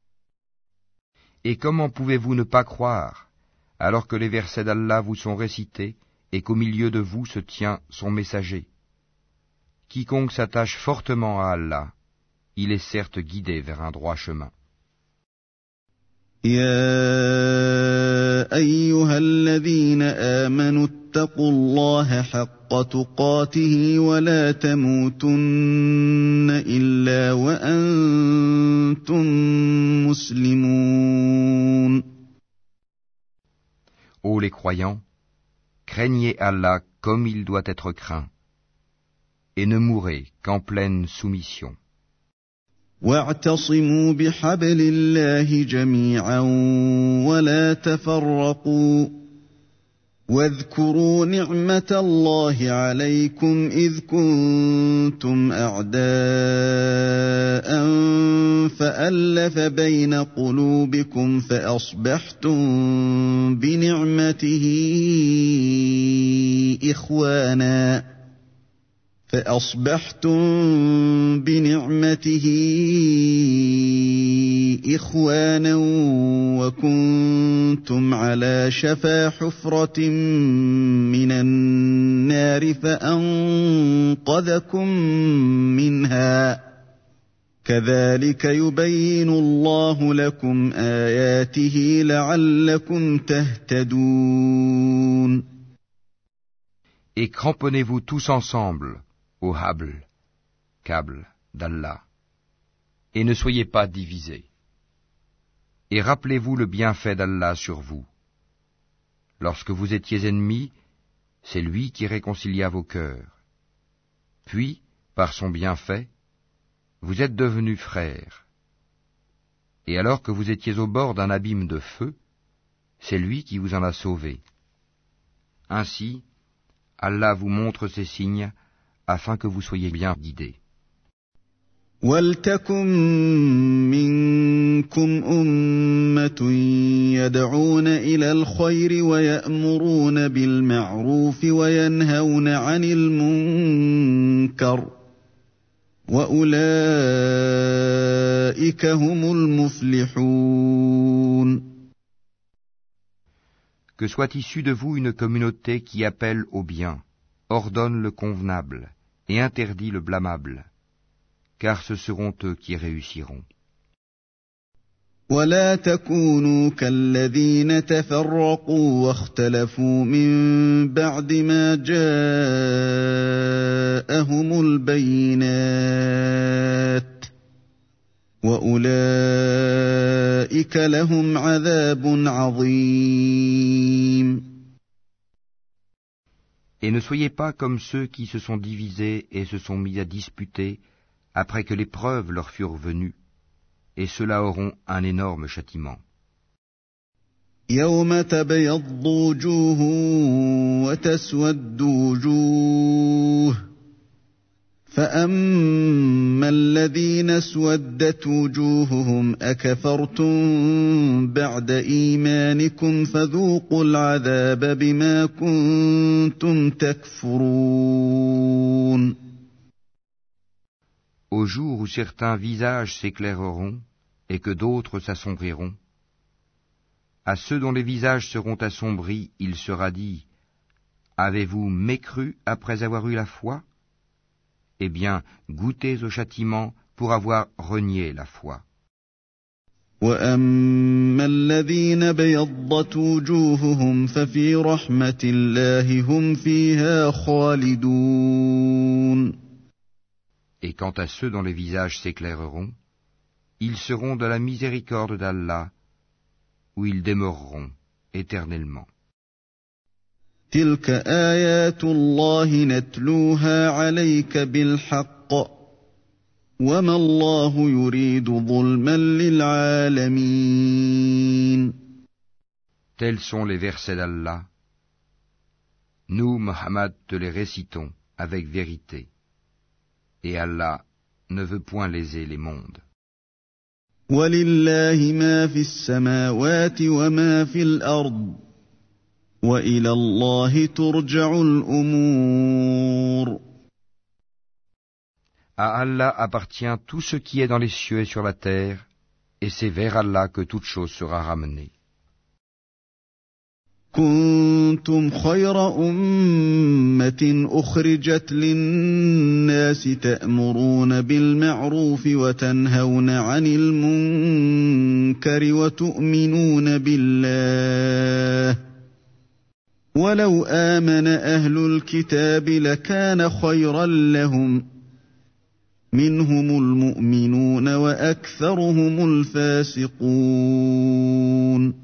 Et comment pouvez-vous ne pas croire, alors que les versets d'Allah vous sont récités et qu'au milieu de vous se tient son messager? Quiconque s'attache fortement à Allah, il est certes guidé vers un droit chemin. يا أيها الذين آمنوا اتقوا الله حق تقاته ولا تموتن إلا وأنتم مسلمون. Ô les croyants, craignez Allah comme il doit être craint, et ne mourrez qu'en pleine soumission. واعتصموا بحبل الله جميعا ولا تفرقوا واذكروا نعمة الله عليكم إذ كنتم أعداء فألف بين قلوبكم فأصبحتم بنعمته إخوانا وكنتم على شفا حفرة من النار فأنقذكم منها كذلك يبين الله لكم آياته لعلكم تهتدون. Et cramponnez-vous tous ensemble au câble d'Allah, et ne soyez pas divisés. Et rappelez-vous le bienfait d'Allah sur vous. Lorsque vous étiez ennemis, c'est lui qui réconcilia vos cœurs. Puis, par son bienfait, vous êtes devenus frères. Et alors que vous étiez au bord d'un abîme de feu, c'est lui qui vous en a sauvés. Ainsi, Allah vous montre ses signes afin que vous soyez bien guidés. وَلْتَكُن مِّنكُمْ أُمَّةٌ يَدْعُونَ إِلَى الْخَيْرِ وَيَأْمُرُونَ بِالْمَعْرُوفِ وَيَنْهَوْنَ عَنِ الْمُنكَرِ وَأُولَئِكَ هُمُ الْمُفْلِحُونَ. Que soit issue de vous une communauté qui appelle au bien, ordonne le convenable et interdit le blâmable, car ce seront eux qui réussiront. ولا تكونوا كالذين تفرقوا واختلفوا من بعد ما جاءهم البينات وأولئك لهم عذاب عظيم. Et ne soyez pas comme ceux qui se sont divisés et se sont mis à disputer après que les preuves leur furent venues, et ceux-là auront un énorme châtiment. يوم تبيض وجوه وتسود وجوه فأما الذين اسودت وجوههم أكفرتم بعد إيمانكم فذوقوا العذاب بما كنتم تكفرون. Au jour où certains visages s'éclaireront et que d'autres s'assombriront, à ceux dont les visages seront assombris, il sera dit : avez-vous mécru après avoir eu la foi ? Eh bien, goûtez au châtiment pour avoir renié la foi. وَأَمَّا الَّذِينَ بَيَضَّتْ وُجُوهُهُمْ فَفِي رَحْمَةِ اللَّهِ هُمْ فِيهَا خَالِدُونَ. Et quant à ceux dont les visages s'éclaireront, ils seront de la miséricorde d'Allah, où ils demeureront éternellement. تِلْكَ آيَاتُ اللَّهِ نَتْلُوهَا عَلَيْكَ بِالْحَقِّ وَمَا اللَّهُ يُرِيدُ ظُلْمًا لِلْعَالَمِينَ. Tels sont les versets d'Allah. Nous, Muhammad, te les récitons avec vérité. et Allah ne veut point léser les mondes. وَلِلَّهِ مَا فِي السَّمَاوَاتِ وَمَا فِي الْأَرْضِ وَإِلَى اللَّهِ تُرْجَعُ الْأُمُورُ. À Allah appartient tout ce qui est dans les cieux et sur la terre, et c'est vers Allah que toute chose sera ramenée. كنتم خير أمة أخرجت للناس تأمرون بالمعروف وتنهون عن المنكر وتؤمنون بالله ولو آمن أهل الكتاب لكان خيرا لهم منهم المؤمنون وأكثرهم الفاسقون.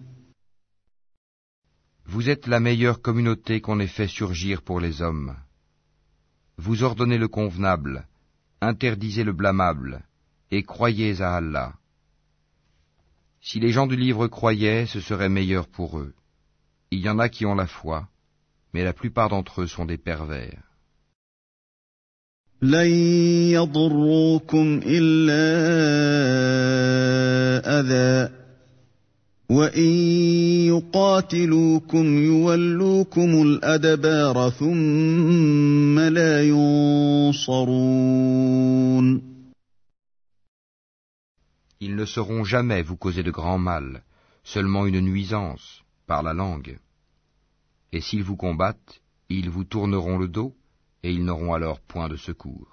Vous êtes la meilleure communauté qu'on ait fait surgir pour les hommes. Vous ordonnez le convenable, interdisez le blâmable, et croyez à Allah. Si les gens du livre croyaient, ce serait meilleur pour eux. Il y en a qui ont la foi, mais la plupart d'entre eux sont des pervers. لن يضروكم إلا أذى وإن يقاتلوكم يولوكم الأدبار ثم لا ينصرون. Ils ne sauront jamais vous causer de grand mal, seulement une nuisance, par la langue. Et s'ils vous combattent, ils vous tourneront le dos, et ils n'auront alors point de secours.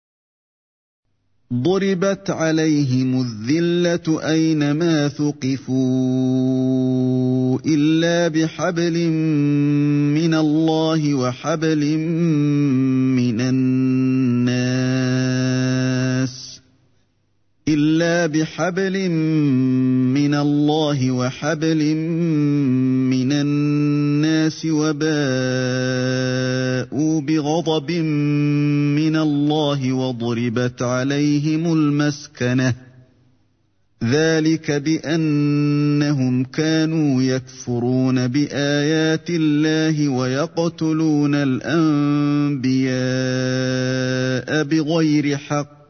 ضربت عليهم الذلة أينما ثقفوا إلا بحبل من الله وحبل من الناس وباءوا بغضب من الله وضربت عليهم المسكنة ذلك بأنهم كانوا يكفرون بآيات الله ويقتلون الأنبياء بغير حق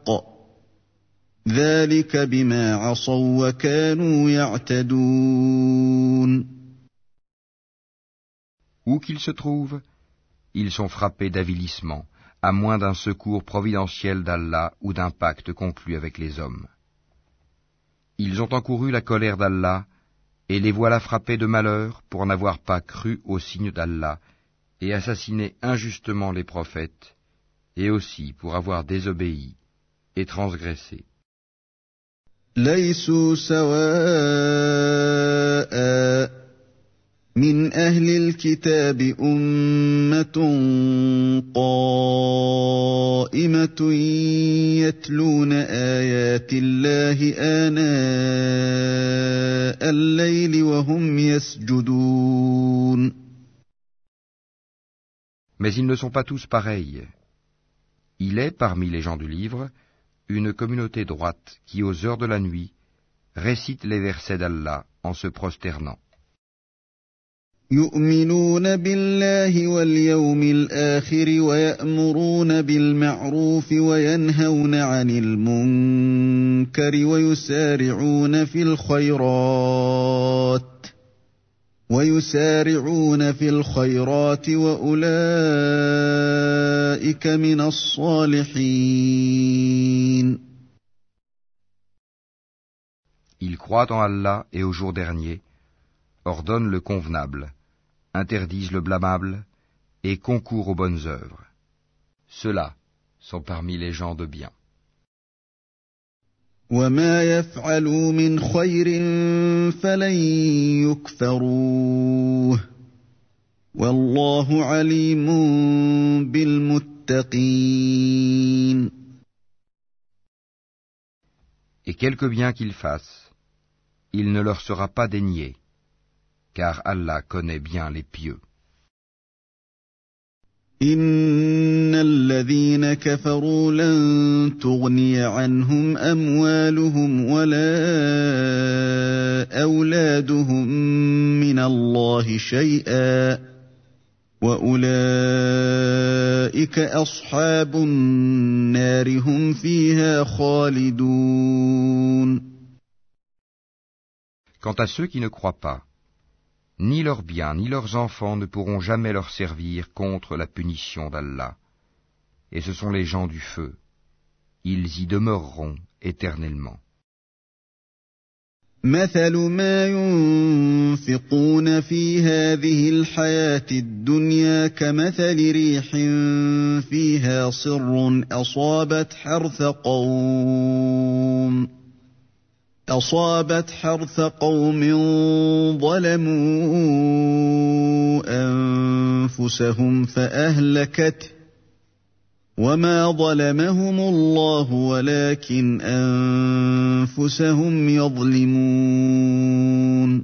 ذلك بما عصوا وكانوا يعتدون. Où qu'ils se trouvent, ils sont frappés d'avilissement, à moins d'un secours providentiel d'Allah ou d'un pacte conclu avec les hommes. Ils ont encouru la colère d'Allah, et les voilà frappés de malheur pour n'avoir pas cru aux signes d'Allah, et assassiné injustement les prophètes, et aussi pour avoir désobéi et transgressé. ليسوا سواء من أهل الكتاب أمة قائمة يتلون آيات الله آناء الليل وهم يسجدون. Mais ils ne sont pas tous pareils. Il est, parmi les gens du livre, une communauté droite qui, aux heures de la nuit, récite les versets d'Allah en se prosternant. يؤمنون بالله واليوم الآخر ويأمرون بالمعروف وينهون عن المنكر ويسارعون في الخيرات وأولئك من الصالحين. Ils croient en Allah et au jour dernier, ordonnent le convenable, interdisent le blâmable et concourent aux bonnes œuvres. Ceux-là sont parmi les gens de bien. وما يفعلوا من خير فلن يكفروه والله عليم بالمتقين. Et quelque bien qu'ils fassent, il ne leur sera pas dénié, car Allah connaît bien les pieux. إن الذين كفروا لن تغني عنهم أموالهم ولا أولادهم من الله شيئا وأولئك أصحاب النار هم فيها خالدون. Quant à ceux qui ne croient pas, ni leurs biens ni leurs enfants ne pourront jamais leur servir contre la punition d'Allah, et ce sont les gens du feu. Ils y demeureront éternellement. مثل ما ينفقون في هذه الحياة الدنيا كمثل ريح فيها صر أصابت حرث قوم ظلموا أنفسهم فأهلكته وما ظلمهم الله ولكن أنفسهم يظلمون.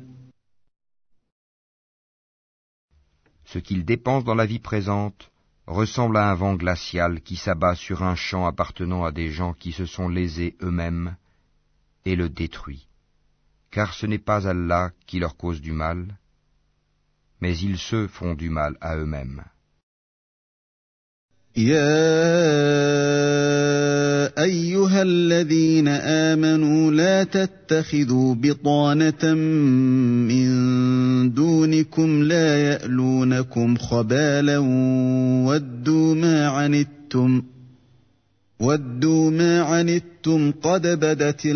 Ce qu'ils dépensent dans la vie présente ressemble à un vent glacial qui s'abat sur un champ appartenant à des gens qui se sont lésés eux-mêmes et le détruit. Car ce n'est pas Allah qui leur cause du mal, mais ils se font du mal à eux-mêmes. يا أيها الذين آمنوا لا تتخذوا بطانة من دونكم لا يألونكم خبالا ودوا ما عنتم قد بدت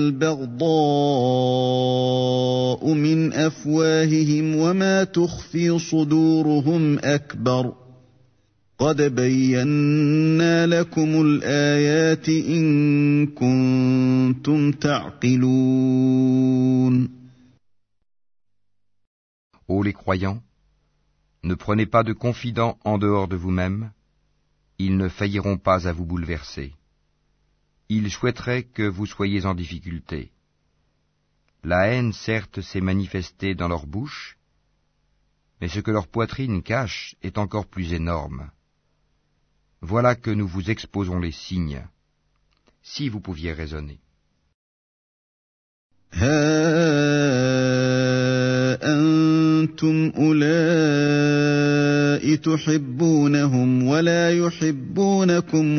البغضاء من أفواههم وما تخفي صدورهم أكبر قد بينا لكم الآيات إن كنتم تعقلون. Ô les croyants, ne prenez pas de confidents en dehors de vous-même, ils ne failliront pas à vous bouleverser. Ils souhaiteraient que vous soyez en difficulté. La haine, certes, s'est manifestée dans leur bouche, mais ce que leur poitrine cache est encore plus énorme. Voilà que nous vous exposons les signes, si vous pouviez raisonner. أنتم أولئك تحبونهم ولا يحبونكم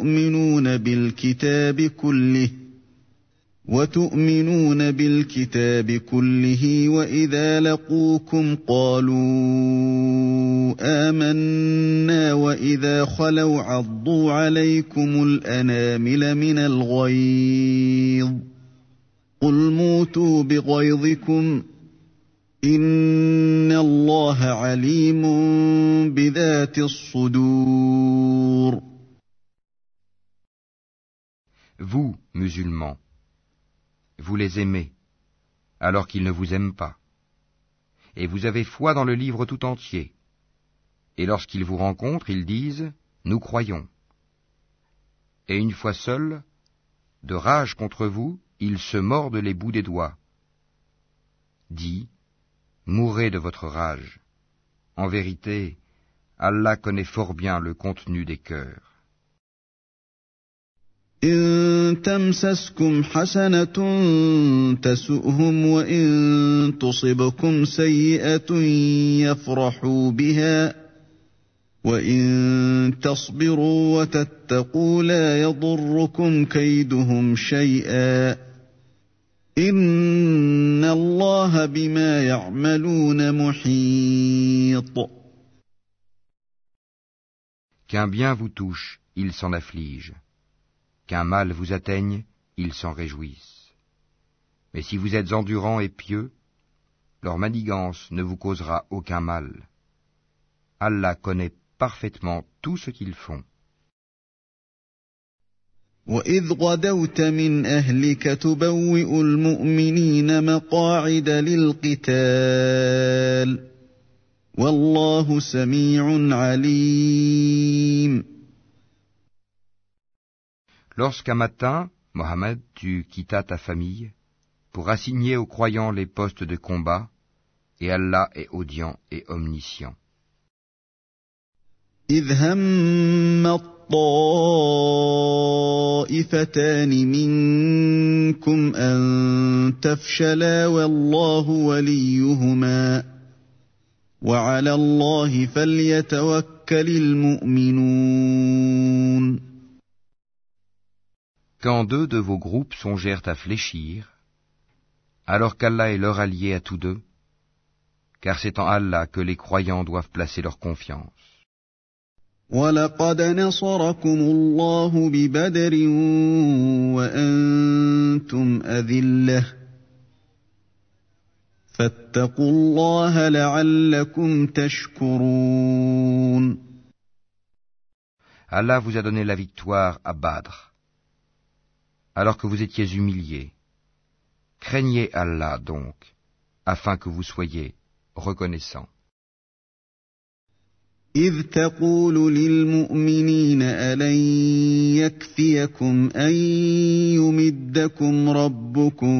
وتؤمنون بالكتاب كله وإذا لقوكم قالوا آمنا وإذا خلوا عضوا عليكم الأنامل من الغيظ قل موتوا بغيظكم إن الله عليم بذات الصدور. Vous, musulmans, vous les aimez, alors qu'ils ne vous aiment pas. Et vous avez foi dans le livre tout entier. Et lorsqu'ils vous rencontrent, ils disent « Nous croyons ». Et une fois seuls, de rage contre vous, ils se mordent les bouts des doigts. Dis « Mourez de votre rage ». En vérité, Allah connaît fort bien le contenu des cœurs. إن تمسسكم حسنة تسؤهم وإن تصبكم سيئة يفرحوا بها وإن تصبروا وتتقوا لا يضركم كيدهم شيئا إن الله بما يعملون محيط. Qu'un bien vous touche, ils s'en affligent. Qu'un mal vous atteigne, ils s'en réjouissent. Mais si vous êtes endurants et pieux, leur manigance ne vous causera aucun mal. Allah connaît parfaitement tout ce qu'ils font. وَإِذْ غَدَوْتَ مِنْ أَهْلِكَ تُبَوِّئُ الْمُؤْمِنِينَ مَقَاعِدَ لِلْقِتَالِ وَاللَّهُ سَمِيعٌ عَلِيمٌ. Lorsqu'un matin, Mohammed, tu quittas ta famille pour assigner aux croyants les postes de combat, et Allah est audient et omniscient. إِذْ هَمَّ الطَّائِفَتَانِ مِنكُمْ أَن تَفْشَلَا وَاللَّهُ وَلِيُّهُمَا وعلى الله فليتوكل المؤمنون. Quand deux de vos groupes songèrent à fléchir, alors qu'Allah est leur allié à tous deux, car c'est en Allah que les croyants doivent placer leur confiance. وَلَقَدْ نَصَرَكُمُ اللَّهُ بِبَدْرٍ وَأَنْتُمْ أَذِلَّةٌ فَاتَّقُوا اللَّهَ لَعَلَّكُمْ تَشْكُرُونَ. Allah vous a donné la victoire à Badr, alors que vous étiez humiliés. Craignez Allah donc, afin que vous soyez reconnaissants. إِذْ تَقُولُ لِلْمُؤْمِنِينَ أَلَنْ يَكْفِيَكُمْ أَنْ يُمِدَّكُمْ رَبُّكُمْ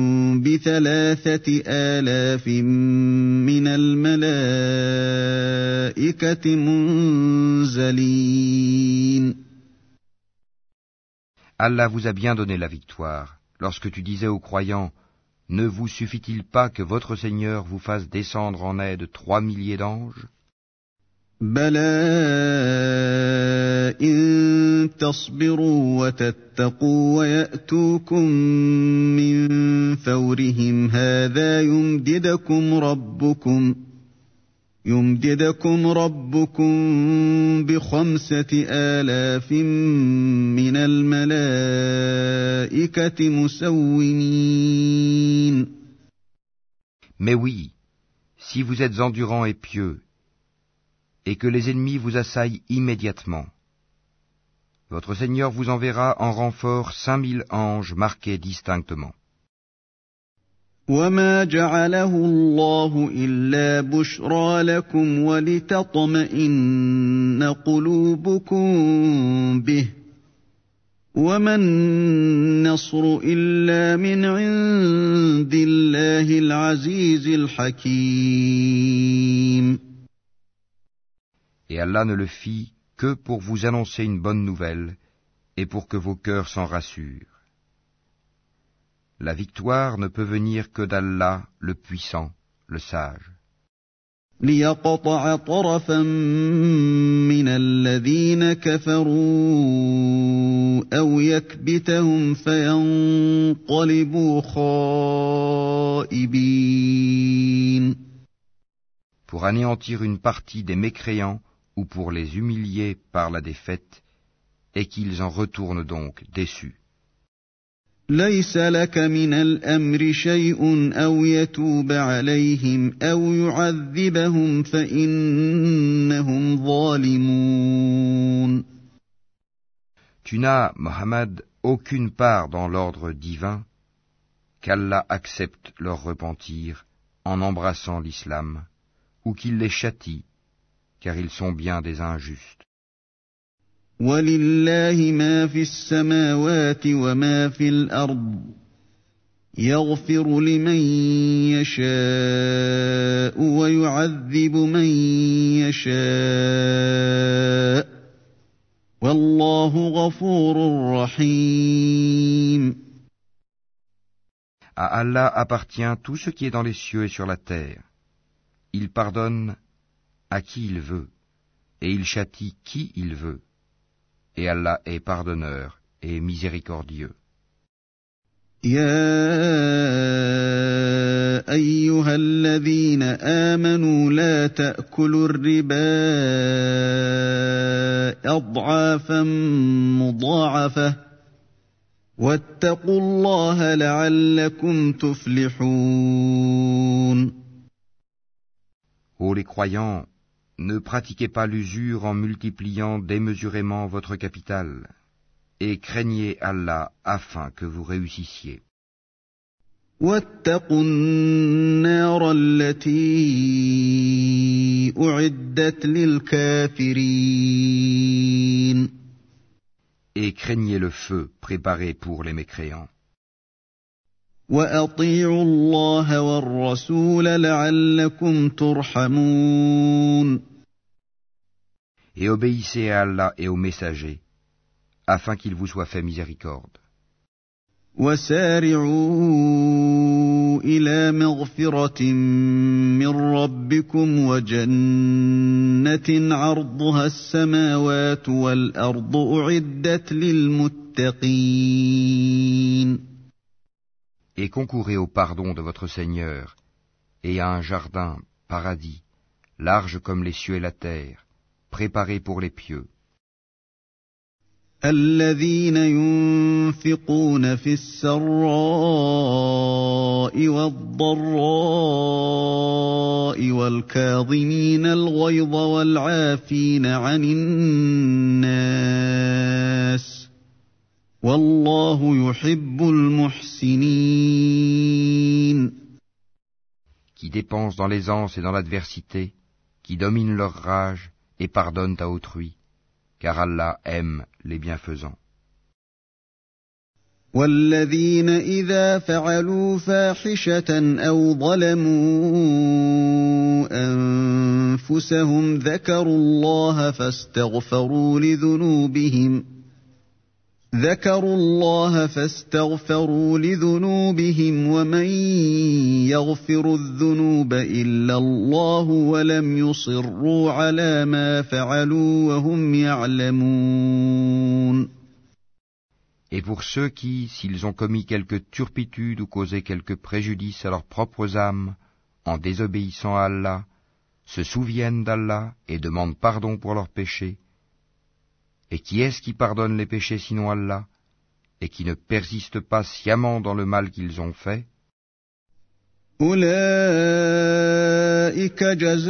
ب3,000 مِّنَ الْمَلَائِكَةِ مُنْزَلِينَ. Allah vous a bien donné la victoire, lorsque tu disais aux croyants, ne vous suffit-il pas que votre Seigneur vous fasse descendre en aide 3 milliers d'anges ? بَلَىٰ إِن تَصْبِرُوا وَتَتَّقُوا وَيَأْتُوكُم مِّن فَوْرِهِمْ هَٰذَا يُمْدِدْكُمْ رَبُّكُم ب5,000 مِّنَ الْمَلَائِكَةِ مُسَوِّمِينَ. Mais oui, si vous êtes endurants et pieux, et que les ennemis vous assaillent immédiatement, votre Seigneur vous enverra en renfort 5 000 anges marqués distinctement. وَمَا جَعَلَهُ اللَّهُ إِلَّا بُشْرَىٰ لَكُمْ وَلِتَطْمَئِنَّ قُلُوبُكُم بِهِ ۗ وَمَا النَّصْرُ إِلَّا مِنْ عِندِ اللَّهِ الْعَزِيزِ الْحَكِيمِ. Et Allah ne le fit que pour vous annoncer une bonne nouvelle et pour que vos cœurs s'en rassurent. La victoire ne peut venir que d'Allah, le puissant, le sage. لِيَقْطَعَ طَرَفًا مِّنَ الَّذِينَ كَفَرُوا أَوْ يَكْبِتَهُمْ فَيَنقَلِبُوا خَائِبِينَ. Pour anéantir une partie des mécréants ou pour les humilier par la défaite, et qu'ils en retournent donc déçus. لَيْسَ لَكَ مِنَ الْأَمْرِ شَيْءٌ أَوْ يَتُوبَ عَلَيْهِمْ أَوْ يُعَذِّبَهُمْ فَإِنَّهُمْ ظَالِمُونَ. Tu n'as, Mohammed, aucune part dans l'ordre divin, qu'Allah accepte leur repentir en embrassant l'islam, ou qu'il les châtie, car ils sont bien des injustes. وَلِلَّهِ مَا فِي السَّمَاوَاتِ وَمَا فِي الْأَرْضِ يَغْفِرُ لِمَن يَشَاءُ وَيُعَذِّبُ مَن يَشَاءُ وَاللَّهُ غَفُورٌ رَّحِيمٌ. À Allah appartient tout ce qui est dans les cieux et sur la terre. Il pardonne à qui il veut, et il châtie qui il veut. Et Allah est pardonneur et miséricordieux. يَا أَيُّهَا الَّذِينَ آمَنُوا لَا تَأْكُلُوا الرِّبَا أَضْعَافًا مُّضَاعَفَةً وَاتَّقُوا اللَّهَ لَعَلَّكُمْ تُفْلِحُونَ. Ô les croyants, ne pratiquez pas l'usure en multipliant démesurément votre capital, et craignez Allah afin que vous réussissiez. وَاتَّقُوا النَّارَ الَّتِي أُعِدَّتْ لِلْكَافِرِينَ. Et craignez le feu préparé pour les mécréants. وَأَطِيعُوا اللَّهَ وَالرَّسُولَ لَعَلَّكُمْ تُرْحَمُونَ. Et obéissez à Allah et aux messagers, afin qu'il vous soit fait miséricorde. وَسَارِعُوا إلى مغفرة من ربكم وجنة عرضها السماوات والأرض أعدت للمتقين. Et concourez au pardon de votre Seigneur, et à un jardin, paradis, large comme les cieux et la terre, préparé pour les pieux. الذين ينفقون في السراء والضراء والكاظمين الغيظ والعافين عن الناس والله يحب المحسنين. Qui dépensent dans l'aisance et dans l'adversité, qui dominent leur rage et pardonnent à autrui, car Allah aime les bienfaisants. والذين إذا فعلوا فاحشة أو ظلموا أنفسهم ذكروا الله فاستغفروا لذنوبهم ومن يغفر الذنوب إلا الله ولم يصروا على ما فعلوا وهم يعلمون. Et pour ceux qui, s'ils ont commis quelque turpitude ou causé quelque préjudice à leurs propres âmes, en désobéissant à Allah, se souviennent d'Allah et demandent pardon pour leurs péchés. Et qui est-ce qui pardonne les péchés sinon Allah, et qui ne persiste pas sciemment dans le mal qu'ils ont fait? أولئك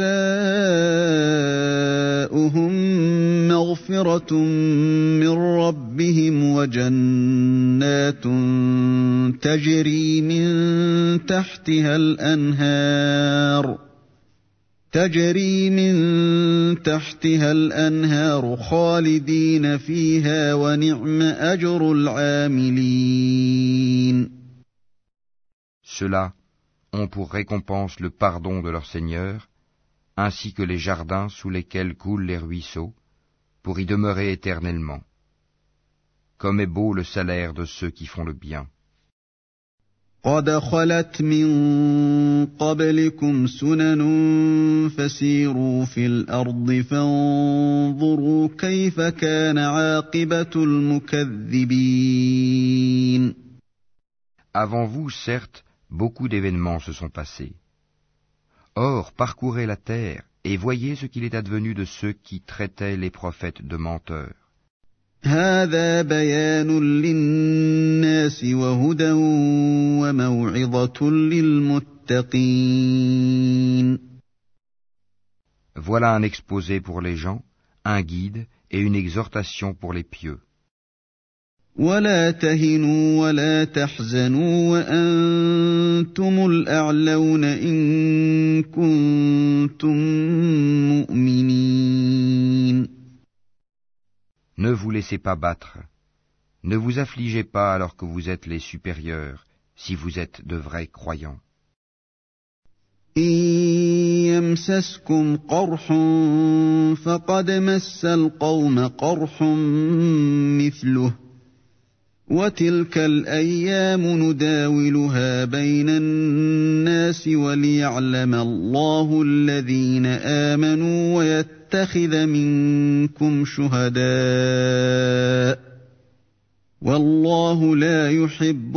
جزاؤهم مغفرة من ربهم وجنات تجري من تحتها الأنهار خالدين فيها ونعم أجر العاملين. Ceux-là ont pour récompense le pardon de leur Seigneur, ainsi que les jardins sous lesquels coulent les ruisseaux, pour y demeurer éternellement. Comme est beau le salaire de ceux qui font le bien. قد خلت من قبلكم سنن فسيروا في الأرض فانظروا كيف كان عاقبة المكذبين. Avant vous, certes, beaucoup d'événements se sont passés. Or, parcourez la terre et voyez ce qu'il est advenu de ceux qui traitaient les prophètes de menteurs. هذا بيان للناس وهدى وموعظة للمتقين. Voilà un exposé pour les gens, un guide et une exhortation pour les pieux. ولا تهنوا ولا تحزنوا وأنتم الأعلون إن كنتم مؤمنين. Ne vous laissez pas battre, ne vous affligez pas alors que vous êtes les supérieurs, si vous êtes de vrais croyants. إن يمسسكم قرح فقد مس القوم قرح مثله وتلك الأيام نداولها بين الناس وليعلم الله الذين آمنوا ويتخذ منكم شهداء والله لا يحب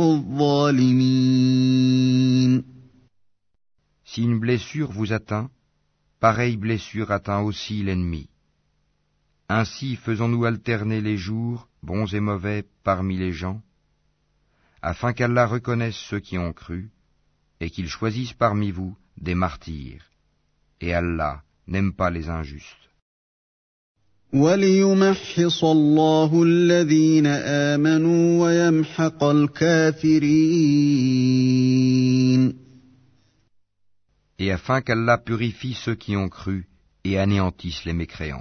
الظالمين. Si une blessure vous atteint, pareille blessure atteint aussi l'ennemi. Ainsi faisons-nous alterner les jours, bons et mauvais, parmi les gens, afin qu'Allah reconnaisse ceux qui ont cru, et qu'il choisisse parmi vous des martyrs. Et Allah n'aime pas les injustes. وَلِيُمَحِّصَ اللَّهُ الَّذِينَ آمَنُوا وَيَمْحَقَ الْكَافِرِينَ. Et afin qu'Allah purifie ceux qui ont cru et anéantisse les mécréants.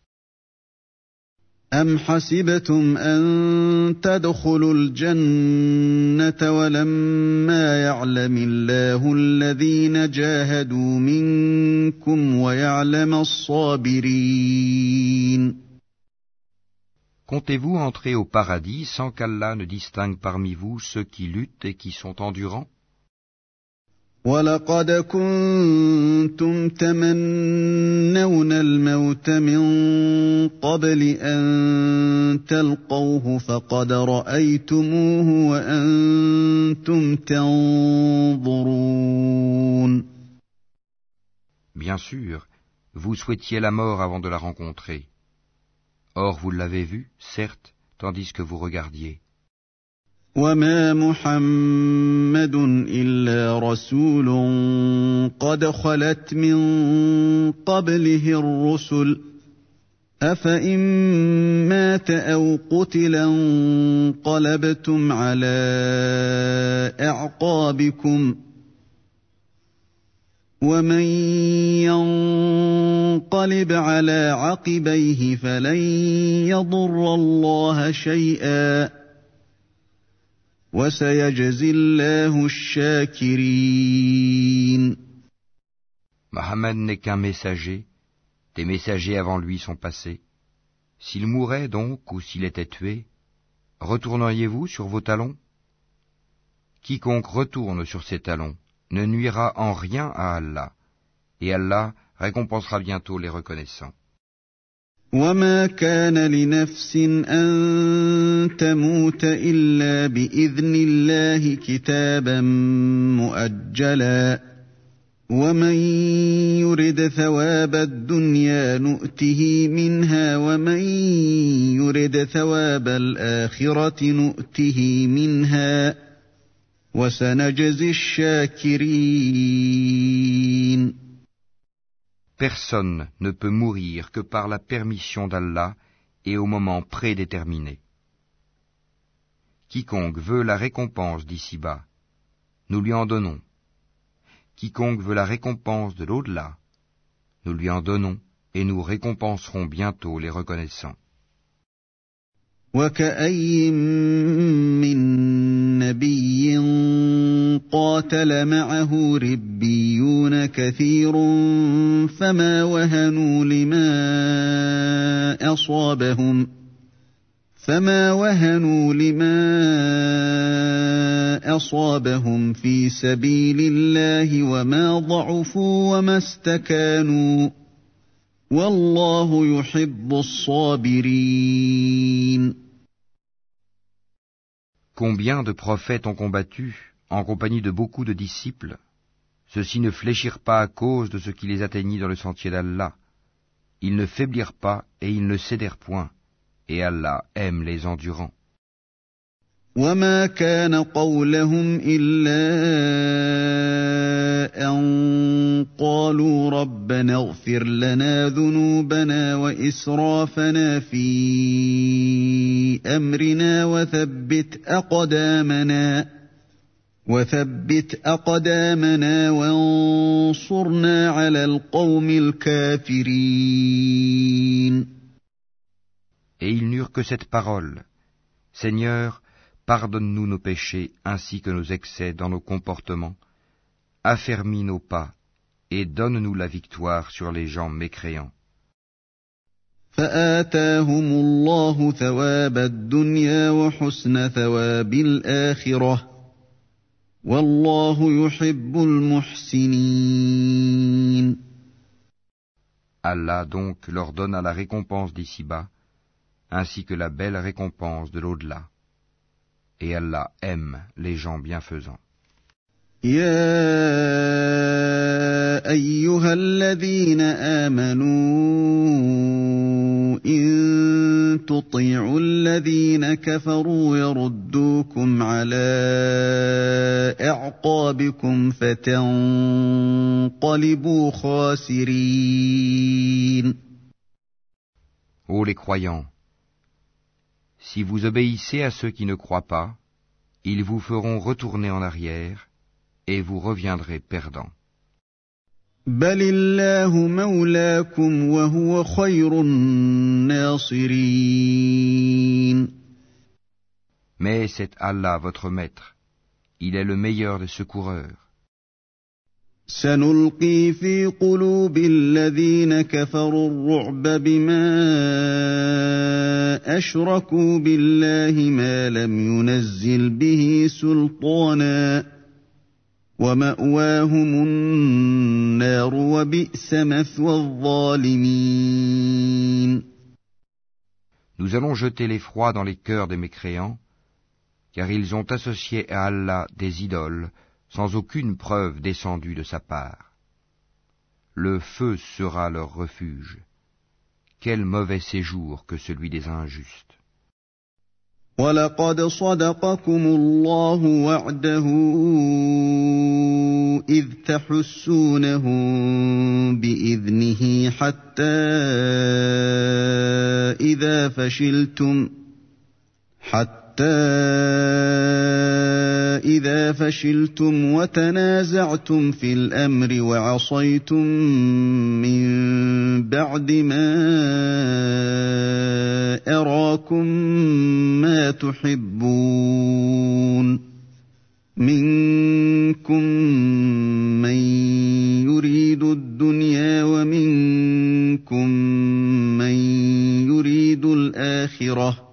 أَمْ حَسِبْتُمْ أَن تَدْخُلُوا الْجَنَّةَ وَلَمَّا يَعْلَمِ اللَّهُ الَّذِينَ جَاهَدُوا مِنكُمْ وَيَعْلَمَ الصَّابِرِينَ. Comptez-vous entrer au paradis sans qu'Allah ne distingue parmi vous ceux qui luttent et qui sont endurants? وَلَقَدْ كُنتُمْ تَمَنَّوْنَ الْمَوْتَ مِن قَبْلِ أَن تَلْقَوْهُ فَقَدْ رَأَيْتُمُوهُ وَأَنتُمْ تَنظُرُونَ. Bien sûr, vous souhaitiez la mort avant de la rencontrer. Or vous l'avez vue, certes, tandis que vous regardiez. وَمَا مُحَمَّدٌ إِلَّا رَسُولٌ قَدْ خَلَتْ مِن قَبْلِهِ الرُّسُلُ أَفَإِن مَّاتَ أَوْ قُتِلَ انقَلَبْتُمْ عَلَىٰ أَعْقَابِكُمْ ۚ وَمَن يَنقَلِبْ عَلَىٰ عَقِبَيْهِ فَلَن يَضُرَّ اللَّهَ شَيْئًا ۗ وَسَيَجْزِي اللَّهُ الشَّاكِرِينَ. Mohammed n'est qu'un messager, des messagers avant lui sont passés. S'il mourait donc, ou s'il était tué, retourneriez-vous sur vos talons? Quiconque retourne sur ses talons ne nuira en rien à Allah, et Allah récompensera bientôt les reconnaissants. وَمَا كَانَ لِنَفْسٍ أَن تَمُوتَ إِلَّا بِإِذْنِ اللَّهِ كِتَابًا مُؤَجَّلًا ۗ وَمَن يُرِدْ ثَوَابَ الدُّنْيَا نُؤْتِهِ مِنْهَا وَمَن يُرِدْ ثَوَابَ الْآخِرَةِ نُؤْتِهِ مِنْهَا ۚ وَسَنَجْزِي الشَّاكِرِينَ. Personne ne peut mourir que par la permission d'Allah et au moment prédéterminé. Quiconque veut la récompense d'ici-bas, nous lui en donnons. Quiconque veut la récompense de l'au-delà, nous lui en donnons et nous récompenserons bientôt les reconnaissants. وَكَأَيِّن مِّن نَّبِيٍّ قَاتَلَ مَعَهُ رِبِّيُّونَ كَثِيرٌ فَمَا وَهَنُوا لِمَا أَصَابَهُمْ فِي سَبِيلِ اللَّهِ وَمَا ضَعُفُوا وَمَا اسْتَكَانُوا ۗ وَاللَّهُ يُحِبُّ الصَّابِرِينَ. Combien de prophètes ont combattu, en compagnie de beaucoup de disciples? Ceux-ci ne fléchirent pas à cause de ce qui les atteignit dans le sentier d'Allah. Ils ne faiblirent pas et ils ne cédèrent point, et Allah aime les endurants. وَمَا كَانَ قَوْلَهُمْ إِلَّا أَن قَالُوا رَبَّنَا اغْفِرْ لَنَا ذُنُوبَنَا وَإِسْرَافَنَا فِي أَمْرِنَا وَثَبِّتْ أَقْدَامَنَا وَانصُرْنَا عَلَى الْقَوْمِ الْكَافِرِينَ. Et ils n'eurent que cette parole: Seigneur, pardonne-nous nos péchés ainsi que nos excès dans nos comportements, affermis nos pas, et donne-nous la victoire sur les gens mécréants. فَآتَاهُمُ اللَّهُ ثَوَابَ الدُّنْيَا وَحُسْنَ ثَوَابِ الْآخِرَةِ ۗ وَاللَّهُ يُحِبُّ الْمُحْسِنِينَ. Allah donc leur donna la récompense d'ici-bas, ainsi que la belle récompense de l'au-delà. Et Allah aime les gens bienfaisants. يَا أَيُّهَا الَّذِينَ آمَنُوا إِن تُطِيعُوا الَّذِينَ كَفَرُوا يَرُدُّوكُمْ عَلَىٰ أَعْقَابِكُمْ فَتَنقَلِبُوا خَاسِرِينَ. Ô les croyants, si vous obéissez à ceux qui ne croient pas, ils vous feront retourner en arrière, et vous reviendrez perdants. بَلِ اللَّهُ مَوْلَاكُمْ وَهُوَ خَيْرُ النَّاصِرِينَ. Mais c'est Allah votre maître, il est le meilleur des secoureurs. سَنُلْقِي فِي قُلُوبِ الَّذِينَ كَفَرُوا الرُّعْبَ بِمَا أَشْرَكُوا بِاللَّهِ مَا لَمْ يُنَزِّلْ بِهِ سُلْطَانًا ۖ ومأواهم النار وبئس مثوى الظالمين. Nous allons jeter l'effroi dans les cœurs des mécréants, car ils ont associé à Allah des idoles sans aucune preuve descendue de sa part. Le feu sera leur refuge. Quel mauvais séjour que celui des injustes. وَلَقَدْ صَدَقَكُمُ اللَّهُ وَعْدَهُ إِذْ تَحُسُّونَهُم بِإِذْنِهِ حَتَّى إِذَا فَشِلْتُمْ وَتَنَازَعْتُمْ فِي الْأَمْرِ وَعَصَيْتُم مِّن بَعْدِ مَا أَرَاكُم مَّا تُحِبُّونَ مِنكُم مَّن يُرِيدُ الدُّنْيَا وَمِنكُم مَّن يُرِيدُ الْآخِرَةَ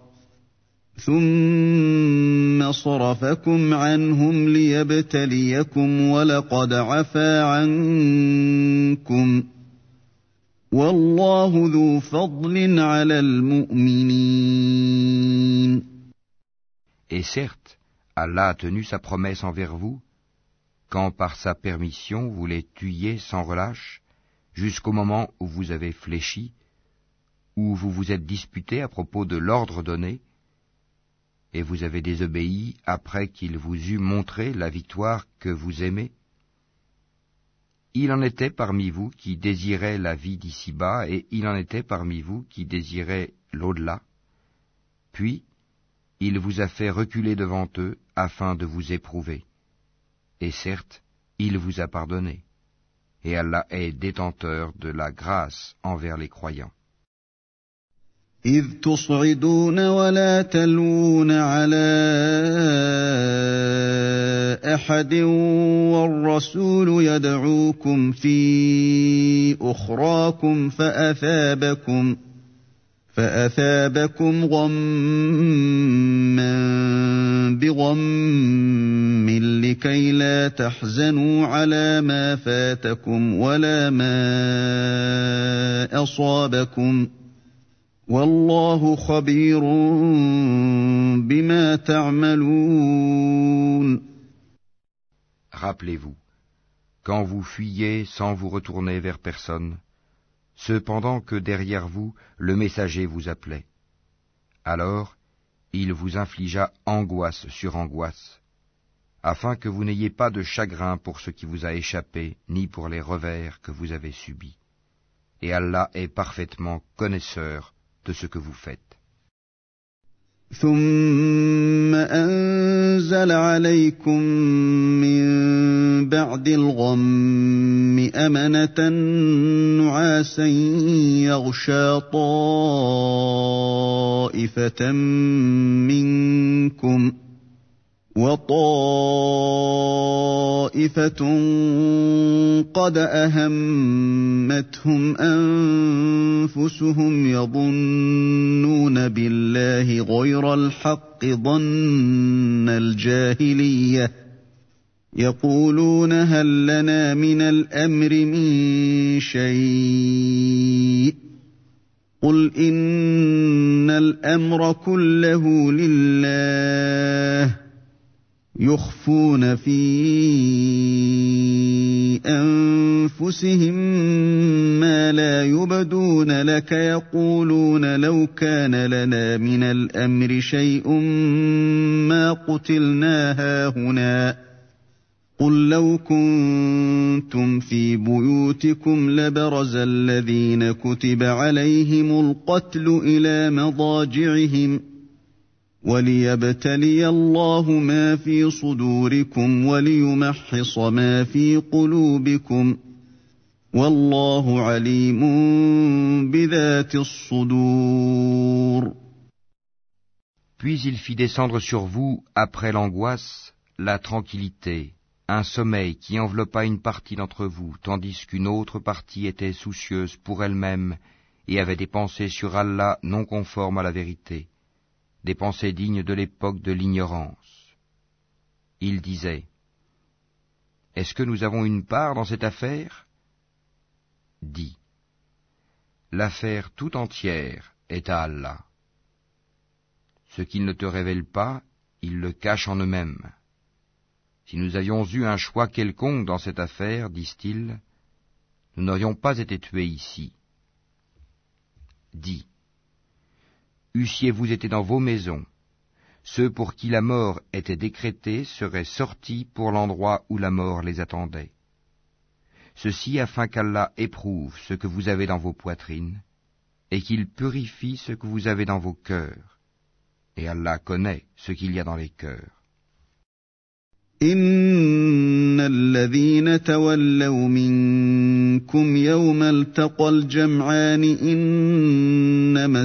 ثُمَّ صَرَفَكُمْ عَنْهُمْ لِيَبْتَلِيَكُمْ وَلَقَدْ عَفَا عَنكُمْ وَاللَّهُ ذُو فَضْلٍ عَلَى الْمُؤْمِنِينَ. Et certes, Allah a tenu sa promesse envers vous, quand par sa permission vous les tuiez sans relâche, jusqu'au moment où vous avez fléchi, où vous vous êtes disputé à propos de l'ordre donné, et vous avez désobéi après qu'il vous eût montré la victoire que vous aimez. Il en était parmi vous qui désiraient la vie d'ici-bas, et il en était parmi vous qui désiraient l'au-delà. Puis, il vous a fait reculer devant eux afin de vous éprouver. Et certes, il vous a pardonné. Et Allah est détenteur de la grâce envers les croyants. إِذْ تُصْعِدُونَ وَلَا تَلْوُونَ عَلَىٰ أَحَدٍ وَالرَّسُولُ يَدْعُوكُمْ فِي أُخْرَاكُمْ فَأَثَابَكُمْ غَمًّا بِغَمٍّ لِّكَيْ لَا تَحْزَنُوا عَلَىٰ مَا فَاتَكُمْ وَلَا مَا أَصَابَكُمْ وَاللَّهُ خَبِيرٌ بِمَا تَعْمَلُونَ. Rappelez-vous, quand vous fuyez sans vous retourner vers personne, cependant que derrière vous le messager vous appelait. Alors, il vous infligea angoisse sur angoisse, afin que vous n'ayez pas de chagrin pour ce qui vous a échappé, ni pour les revers que vous avez subis. Et Allah est parfaitement connaisseur de ce que vous faites. ثُمَّ أَنزَلَ عَلَيْكُم مِّن بَعْدِ الْغَمِّ أَمَنَةً نُّعَاسًا يَغْشَىٰ طَائِفَةً مِّنكُمْ وَطَائِفَةٌ قَدْ أَهَمَّتْهُمْ أَنفُسُهُمْ يَظُنُّونَ بِاللَّهِ غَيْرَ الْحَقِّ ظَنَّ الْجَاهِلِيَّةِ يَقُولُونَ هَل لَّنَا مِنَ الْأَمْرِ مِن شَيْءٍ قُلْ إِنَّ الْأَمْرَ كُلَّهُ لِلَّهِ يُخْفُونَ فِي أَنفُسِهِم مَّا لَا يُبْدُونَ لَكَ يَقُولُونَ لَوْ كَانَ لَنَا مِنَ الْأَمْرِ شَيْءٌ مَّا قُتِلْنَا هَاهُنَا قُل لَّوْ كُنتُمْ فِي بُيُوتِكُمْ لَبَرَزَ الَّذِينَ كُتِبَ عَلَيْهِمُ الْقَتْلُ إِلَىٰ مَضَاجِعِهِمْ وَلِيَبْتَلِيَ اللَّهُ مَا فِي صُدُورِكُمْ وَلِيُمَحِّصَ مَا فِي قُلُوبِكُمْ وَاللَّهُ عَلِيمٌ بِذَاتِ الصُّدُورِ. Puis il fit descendre sur vous, après l'angoisse, la tranquillité, un sommeil qui enveloppa une partie d'entre vous, tandis qu'une autre partie était soucieuse pour elle-même et avait des pensées sur Allah non conformes à la vérité, des pensées dignes de l'époque de l'ignorance. Il disait : est-ce que nous avons une part dans cette affaire ? Dis, l'affaire tout entière est à Allah. Ce qu'ils ne te révèlent pas, ils le cachent en eux-mêmes. Si nous avions eu un choix quelconque dans cette affaire, disent-ils, nous n'aurions pas été tués ici. Dis, eussiez-vous été dans vos maisons, ceux pour qui la mort était décrétée seraient sortis pour l'endroit où la mort les attendait. Ceci afin qu'Allah éprouve ce que vous avez dans vos poitrines, et qu'il purifie ce que vous avez dans vos cœurs. Et Allah connaît ce qu'il y a dans les cœurs. إن الذين تولوا منكم يوم التقى الجمعان إنما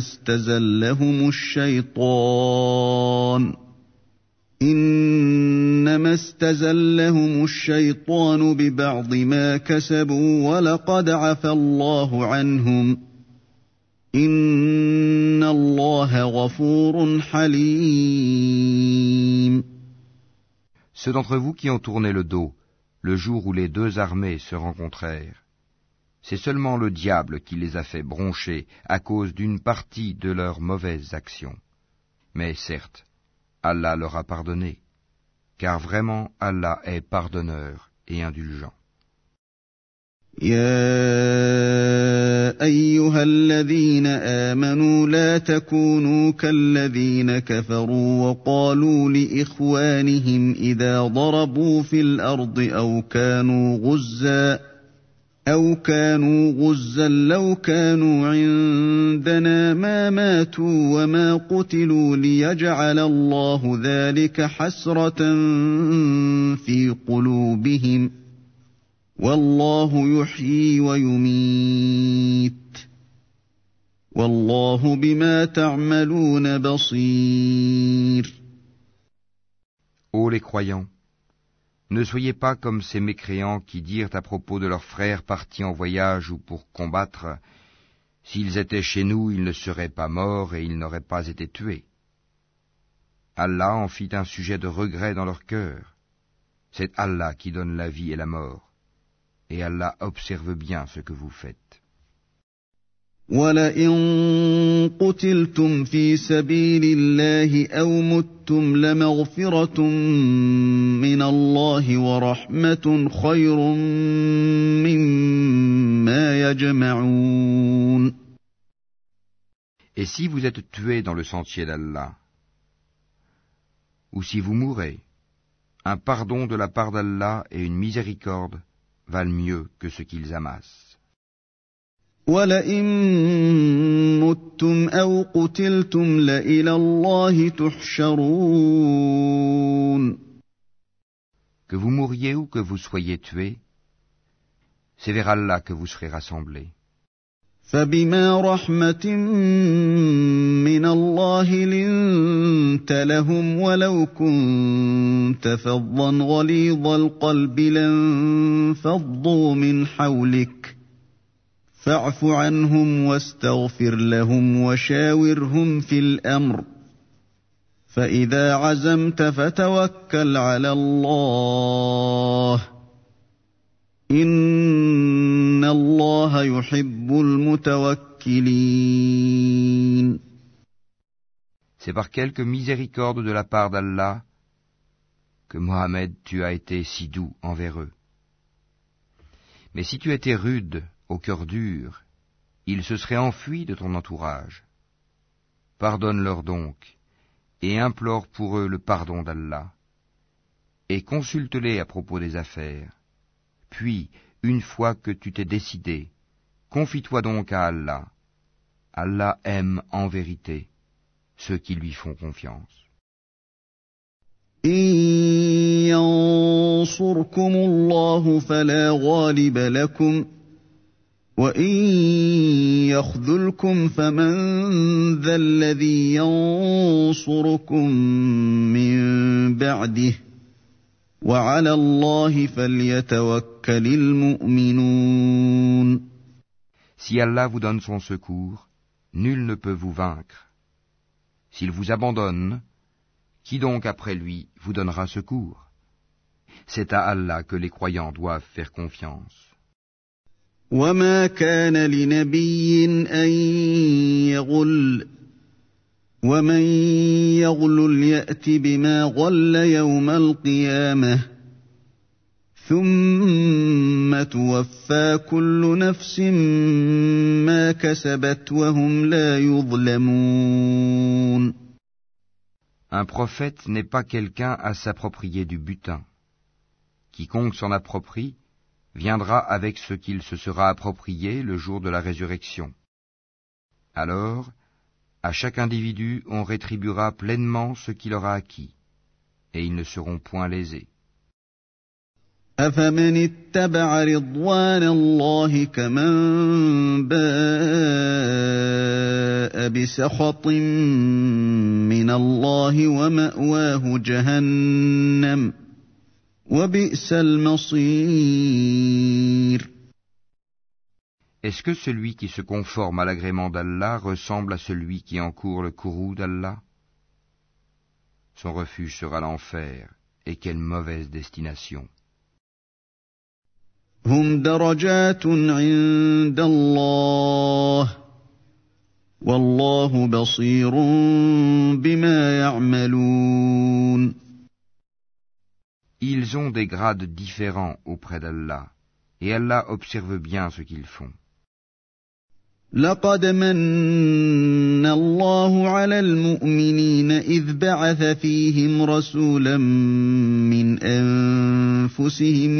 استزلهم الشيطان ببعض ما كسبوا ولقد عفى الله عنهم إن الله غفور حليم. Ceux d'entre vous qui ont tourné le dos, le jour où les deux armées se rencontrèrent, c'est seulement le diable qui les a fait broncher à cause d'une partie de leurs mauvaises actions. Mais certes, Allah leur a pardonné, car vraiment Allah est pardonneur et indulgent. يا أيها الذين آمنوا لا تكونوا كالذين كفروا وقالوا لإخوانهم إذا ضربوا في الأرض أو كانوا غزا لو كانوا عندنا ما ماتوا وما قتلوا ليجعل الله ذلك حسرة في قلوبهم والله يحيي ويميت والله بما تعملون بصير. Ô les croyants, ne soyez pas comme ces mécréants qui dirent à propos de leurs frères partis en voyage ou pour combattre, s'ils étaient chez nous, ils ne seraient pas morts et ils n'auraient pas été tués. Allah en fit un sujet de regret dans leur cœur. C'est Allah qui donne la vie et la mort. Et Allah observe bien ce que vous faites. وَلَئِن قُتِلْتُمْ فِي سَبِيلِ اللَّهِ أَوْ مُتُّمْ لَمَغْفِرَةٌ مِّنَ اللَّهِ وَرَحْمَةٌ خَيْرٌ مِّمَّا يَجْمَعُونَ. Et si vous êtes tués dans le sentier d'Allah, ou si vous mourrez, un pardon de la part d'Allah et une miséricorde valent mieux que ce qu'ils amassent. وَلَئِن مُّتُّمْ أَوْ قُتِلْتُمْ لَإِلَى اللَّهِ تُحْشَرُونَ. Que vous mouriez ou que vous soyez tués, c'est vers Allah que vous serez rassemblés. فَبِمَا رَحْمَةٍ مِّنَ اللَّهِ لِنتَ لَهُمْ وَلَوْ كُنتَ فَظًّا غَلِيظَ الْقَلْبِ لَانفَضُّوا مِنْ حَوْلِكَ فَاعْفُ عَنْهُمْ وَاسْتَغْفِرْ لَهُمْ وَشَاوِرْهُمْ فِي الْأَمْرِ فَإِذَا عَزَمْتَ فَتَوَكَّلْ عَلَى اللَّهِ إِنَّ اللَّهَ يُحِبُّ الْمُتَوَكِّلِينَ. C'est par quelque miséricorde de la part d'Allah que Mohammed, tu as été si doux envers eux. Mais si tu étais rude, au cœur dur, ils se seraient enfuis de ton entourage. Pardonne-leur donc, et implore pour eux le pardon d'Allah, et consulte-les à propos des affaires. Puis, une fois que tu t'es décidé, confie-toi donc à Allah. Allah aime en vérité ceux qui lui font confiance. إِن يَنصُرْكُمُ اللَّهُ فَلَا غَالِبَ لَكُمْ وَإِن يَخْذُلْكُمْ فَمَن ذَا الَّذِي يَنصُرُكُم مِّن بَعْدِهِ وَعَلَى اللَّهِ فَلْيَتَوَكَّلِ الْمُؤْمِنُونَ. Si Allah vous donne son secours, nul ne peut vous vaincre. S'il vous abandonne, qui donc après lui vous donnera secours ? c'est à Allah que les croyants doivent faire confiance. وما كان لنبي أن يغل ومن يغل يأت بما غل يوم القيامة ثم توفى كل نفس ما كسبت وهم لا يظلمون. Un prophète n'est pas quelqu'un à s'approprier du butin. Quiconque s'en approprie viendra avec ce qu'il se sera approprié le jour de la résurrection. Alors, à chaque individu, on rétribuera pleinement ce qu'il aura acquis, et ils ne seront point lésés. أفمن اتبع رضوان الله كمن باء بسخط من الله ومأواه جهنم وبئس المصير. Est-ce que celui qui se conforme à l'agrément d'Allah ressemble à celui qui encourt le courroux d'Allah? Son refuge sera l'enfer, et quelle mauvaise destination. هم درجات عند الله والله بصير بما يعملون. Ils ont des grades différents auprès d'Allah, et Allah observe bien ce qu'ils font. لقد من الله على المؤمنين إذ بعث فيهم رسولا من أنفسهم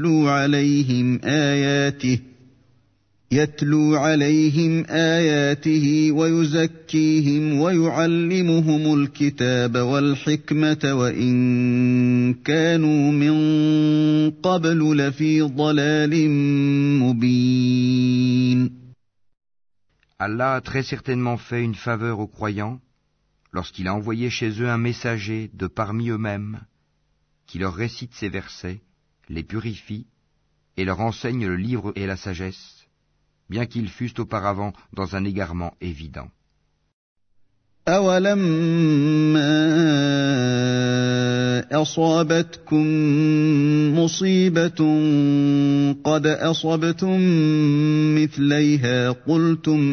يتلو عليهم آياته ويزكيهم ويعلمهم الكتاب والحكمة وإن كانوا من قبل لفي ضلال مبين. Allah a très certainement fait une faveur aux croyants lorsqu'il a envoyé chez eux un messager de parmi eux-mêmes qui leur récite ces versets, les purifie et leur enseigne le livre et la sagesse, bien qu'ils fussent auparavant dans un égarement évident. أصابتكم مصيبة قد أصبتم مثليها قلتم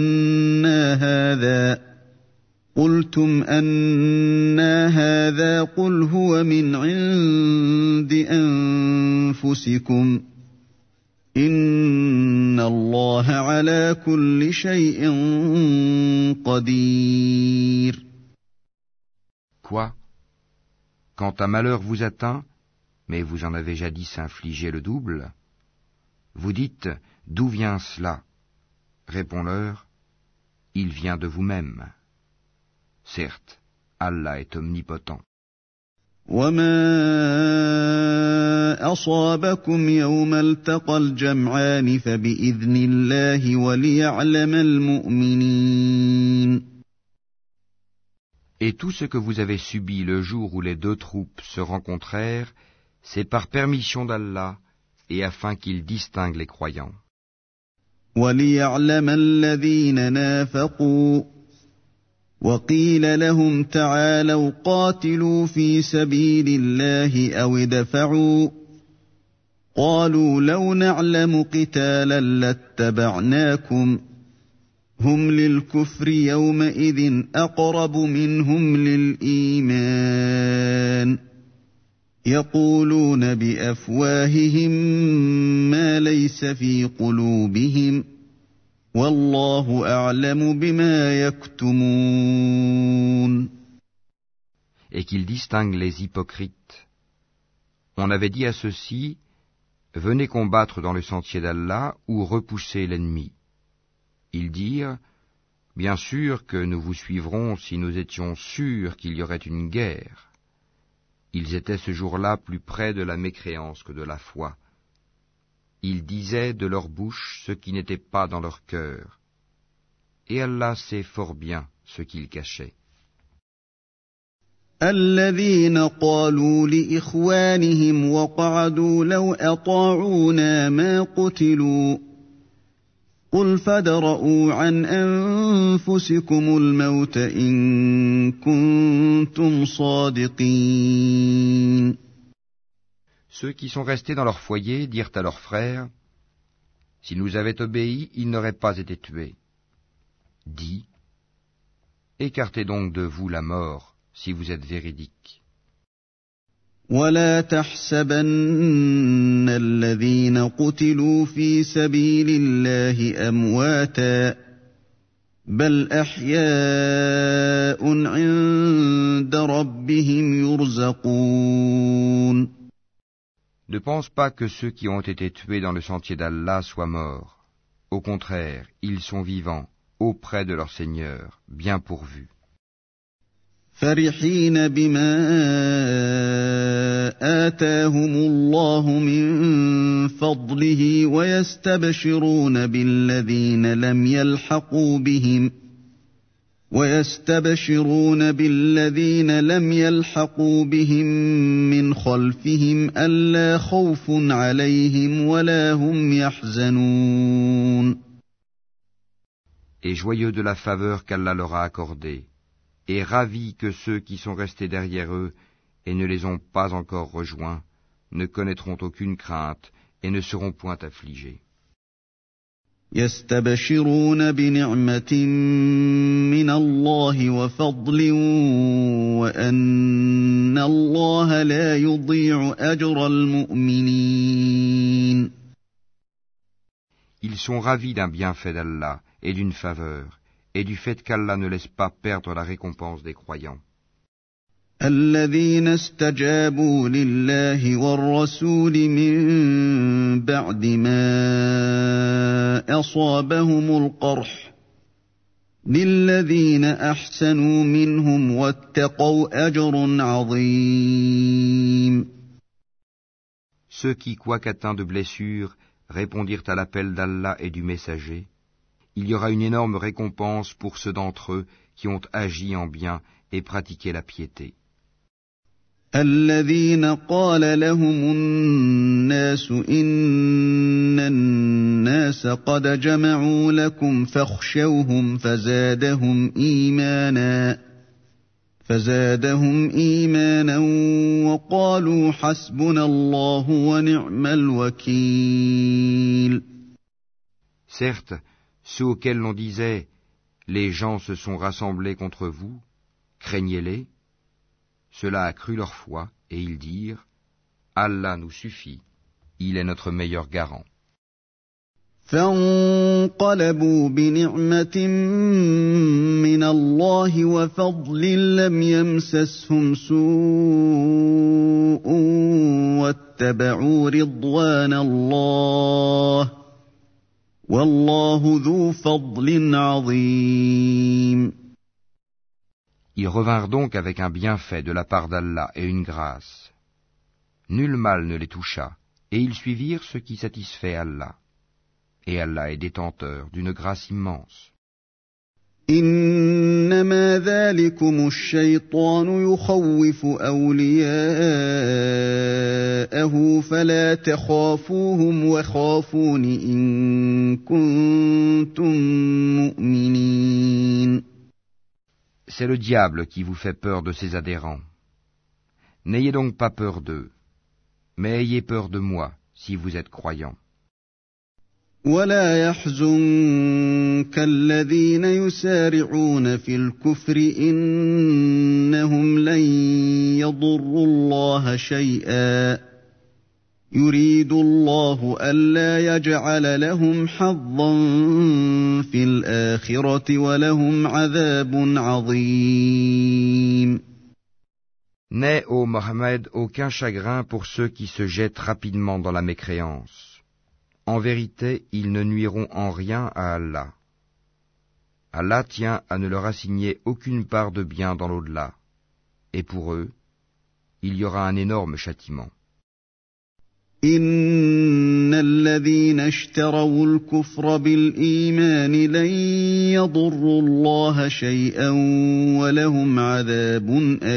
أنى هذا قل هو من عند أنفسكم إن الله على كل شيء قدير. Quoi? Quand un malheur vous atteint, mais vous en avez jadis infligé le double, vous dites « D'où vient cela ?» Réponds-leur « Il vient de vous-même. » Certes, Allah est omnipotent. وَمَا أَصَابَكُمْ يَوْمَ الْتَقَى الْجَمْعَانِ فَبِإِذْنِ اللَّهِ وَلِيَعْلَمَ الْمُؤْمِنِينَ. Et tout ce que vous avez subi le jour où les deux troupes se rencontrèrent, c'est par permission d'Allah et afin qu'il distingue les croyants. وَلِيَعْلَمَ الَّذِينَ نَافَقُوا وَقِيلَ لَهُمْ تَعَالَوْا قَاتِلُوا فِي سَبِيلِ اللَّهِ أَوِ ادْفَعُوا قَالُوا لَوْ نَعْلَمُ قِتَالًا لَاتَّبَعْنَاكُمْ هم للكفر يومئذ أقرب منهم للإيمان يقولون بأفواههم ما ليس في قلوبهم والله أعلم بما يكتمون. Et qu'il distingue les hypocrites. On avait dit à ceux-ci, venez combattre dans le sentier d'Allah ou repoussez l'ennemi. Ils dirent, bien sûr que nous vous suivrons si nous étions sûrs qu'il y aurait une guerre. Ils étaient ce jour-là plus près de la mécréance que de la foi. Ils disaient de leur bouche ce qui n'était pas dans leur cœur. Et Allah sait fort bien ce qu'ils cachaient. الذين قالوا لإخوانهم وقعدوا لو أطاعونا ما قتلوا قل فادرءوا عن أنفسكم الموت إن كنتم صادقين. Ceux qui sont restés dans leur foyer dirent à leurs frères, « S'ils nous avaient obéi, ils n'auraient pas été tués. » Dis, « Écartez donc de vous la mort, si vous êtes véridiques. » ولا تحسبن الذين قتلوا في سبيل الله أمواتا بل أحياء عند ربهم يرزقون. Ne pense pas que ceux qui ont été tués dans le sentier d'Allah soient morts. Au contraire, ils sont vivants, auprès de leur Seigneur, bien pourvus. فرحين بما آتاهم الله من فضله ويستبشرون بالذين لم يلحقوا بهم من خلفهم ألا خوف عليهم ولا هم يحزنون. Et joyeux de la faveur qu'Allah leur a accordée, et ravis que ceux qui sont restés derrière eux et ne les ont pas encore rejoints ne connaîtront aucune crainte et ne seront point affligés. يستبشرون بنعمة من الله وفضل وأن الله لا يضيع أجر المؤمنين. Ils sont ravis d'un bienfait d'Allah et d'une faveur, et du fait qu'Allah ne laisse pas perdre la récompense des croyants. الذين استجابوا لله والرسول من بعد ما أصابهم القرح للذين أحسنوا منهم واتقوا أجر عظيم. Ceux qui, quoique atteints de blessures, répondirent à l'appel d'Allah et du messager, il y aura une énorme récompense pour ceux d'entre eux qui ont agi en bien et pratiqué la piété. الذين قال لهم الناس إن الناس قد جمعوا لكم فاخشوهم فزادهم إيمانا وقالوا حسبنا الله ونعم الوكيل. Certes, ceux auxquels l'on disait « Les gens se sont rassemblés contre vous, craignez-les », cela a cru leur foi, et ils dirent « Allah nous suffit, il est notre meilleur garant. » فانقلبوا بنعمة من الله وفضل لم يمسسهم سوء واتبعوا رضوان الله والله ذو فضل عظيم. Ils revinrent donc avec un bienfait de la part d'Allah et une grâce. Nul mal ne les toucha, et ils suivirent ce qui satisfait Allah. Et Allah est détenteur d'une grâce immense. إنما ذلكم الشيطان يخوف أولياءه فلا تخافوهم وخافون إن كنتم مؤمنين. C'est le diable qui vous fait peur de ses adhérents. N'ayez donc pas peur d'eux, mais ayez peur de moi, si vous êtes croyants. ولا يحزنك الذين يسارعون في الكفر إنهم لن يضروا الله شيئا يريد الله ألا يجعل لهم حظا في الآخرة ولهم عذاب عظيم. N'aie, ô Mohammed, aucun chagrin pour ceux qui se jettent rapidement dans la mécréance. En vérité, ils ne nuiront en rien à Allah. Allah tient à ne leur assigner aucune part de bien dans l'au-delà. Et pour eux, il y aura un énorme châtiment. إن الذين اشتروا الكفر بالإيمان لن يضروا الله شيئا ولهم عذاب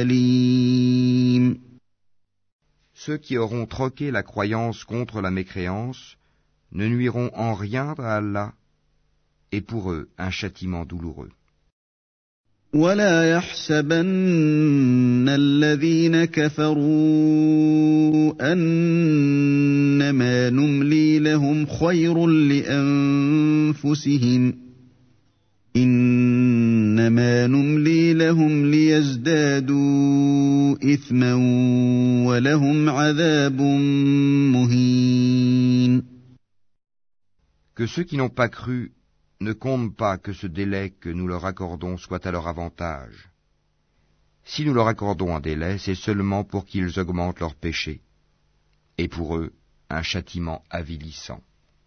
أليم. Ceux qui auront troqué la croyance contre la mécréance ne nuiront en rien à Allah, et pour eux un châtiment douloureux. ولا يحسبن الذين كفروا أنما نملي لهم خير لأنفسهم إنما نملي لهم ليزدادوا إثما ولهم عذاب مهين. Que ceux qui n'ont pas cru ne comptent pas que ce délai que nous leur accordons soit à leur avantage. Si nous leur accordons un délai, c'est seulement pour qu'ils augmentent leurs péchés, et pour eux, un châtiment avilissant.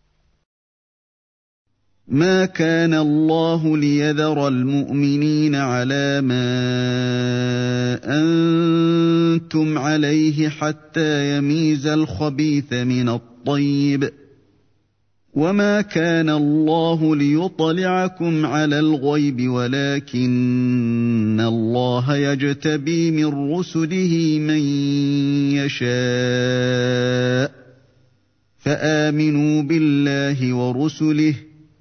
ما كان الله ليذر المؤمنين على ما أنتم عليه حتى يميز الخبيث من الطيب وما كان الله ليطلعكم على الغيب ولكن الله يجتبي من رسله من يشاء فآمنوا بالله ورسله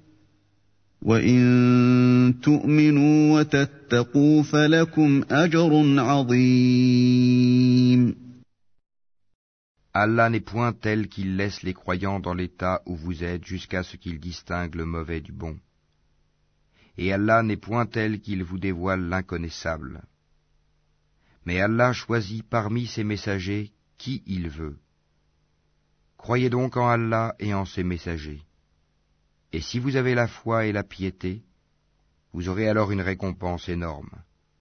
وإن تؤمنوا وتتقوا فلكم أجر عظيم. Allah n'est point tel qu'il laisse les croyants dans l'état où vous êtes jusqu'à ce qu'il distingue le mauvais du bon. Et Allah n'est point tel qu'il vous dévoile l'inconnaissable. Mais Allah choisit parmi ses messagers qui il veut. Croyez donc en Allah et en ses messagers. Et si vous avez la foi et la piété, vous aurez alors une récompense énorme.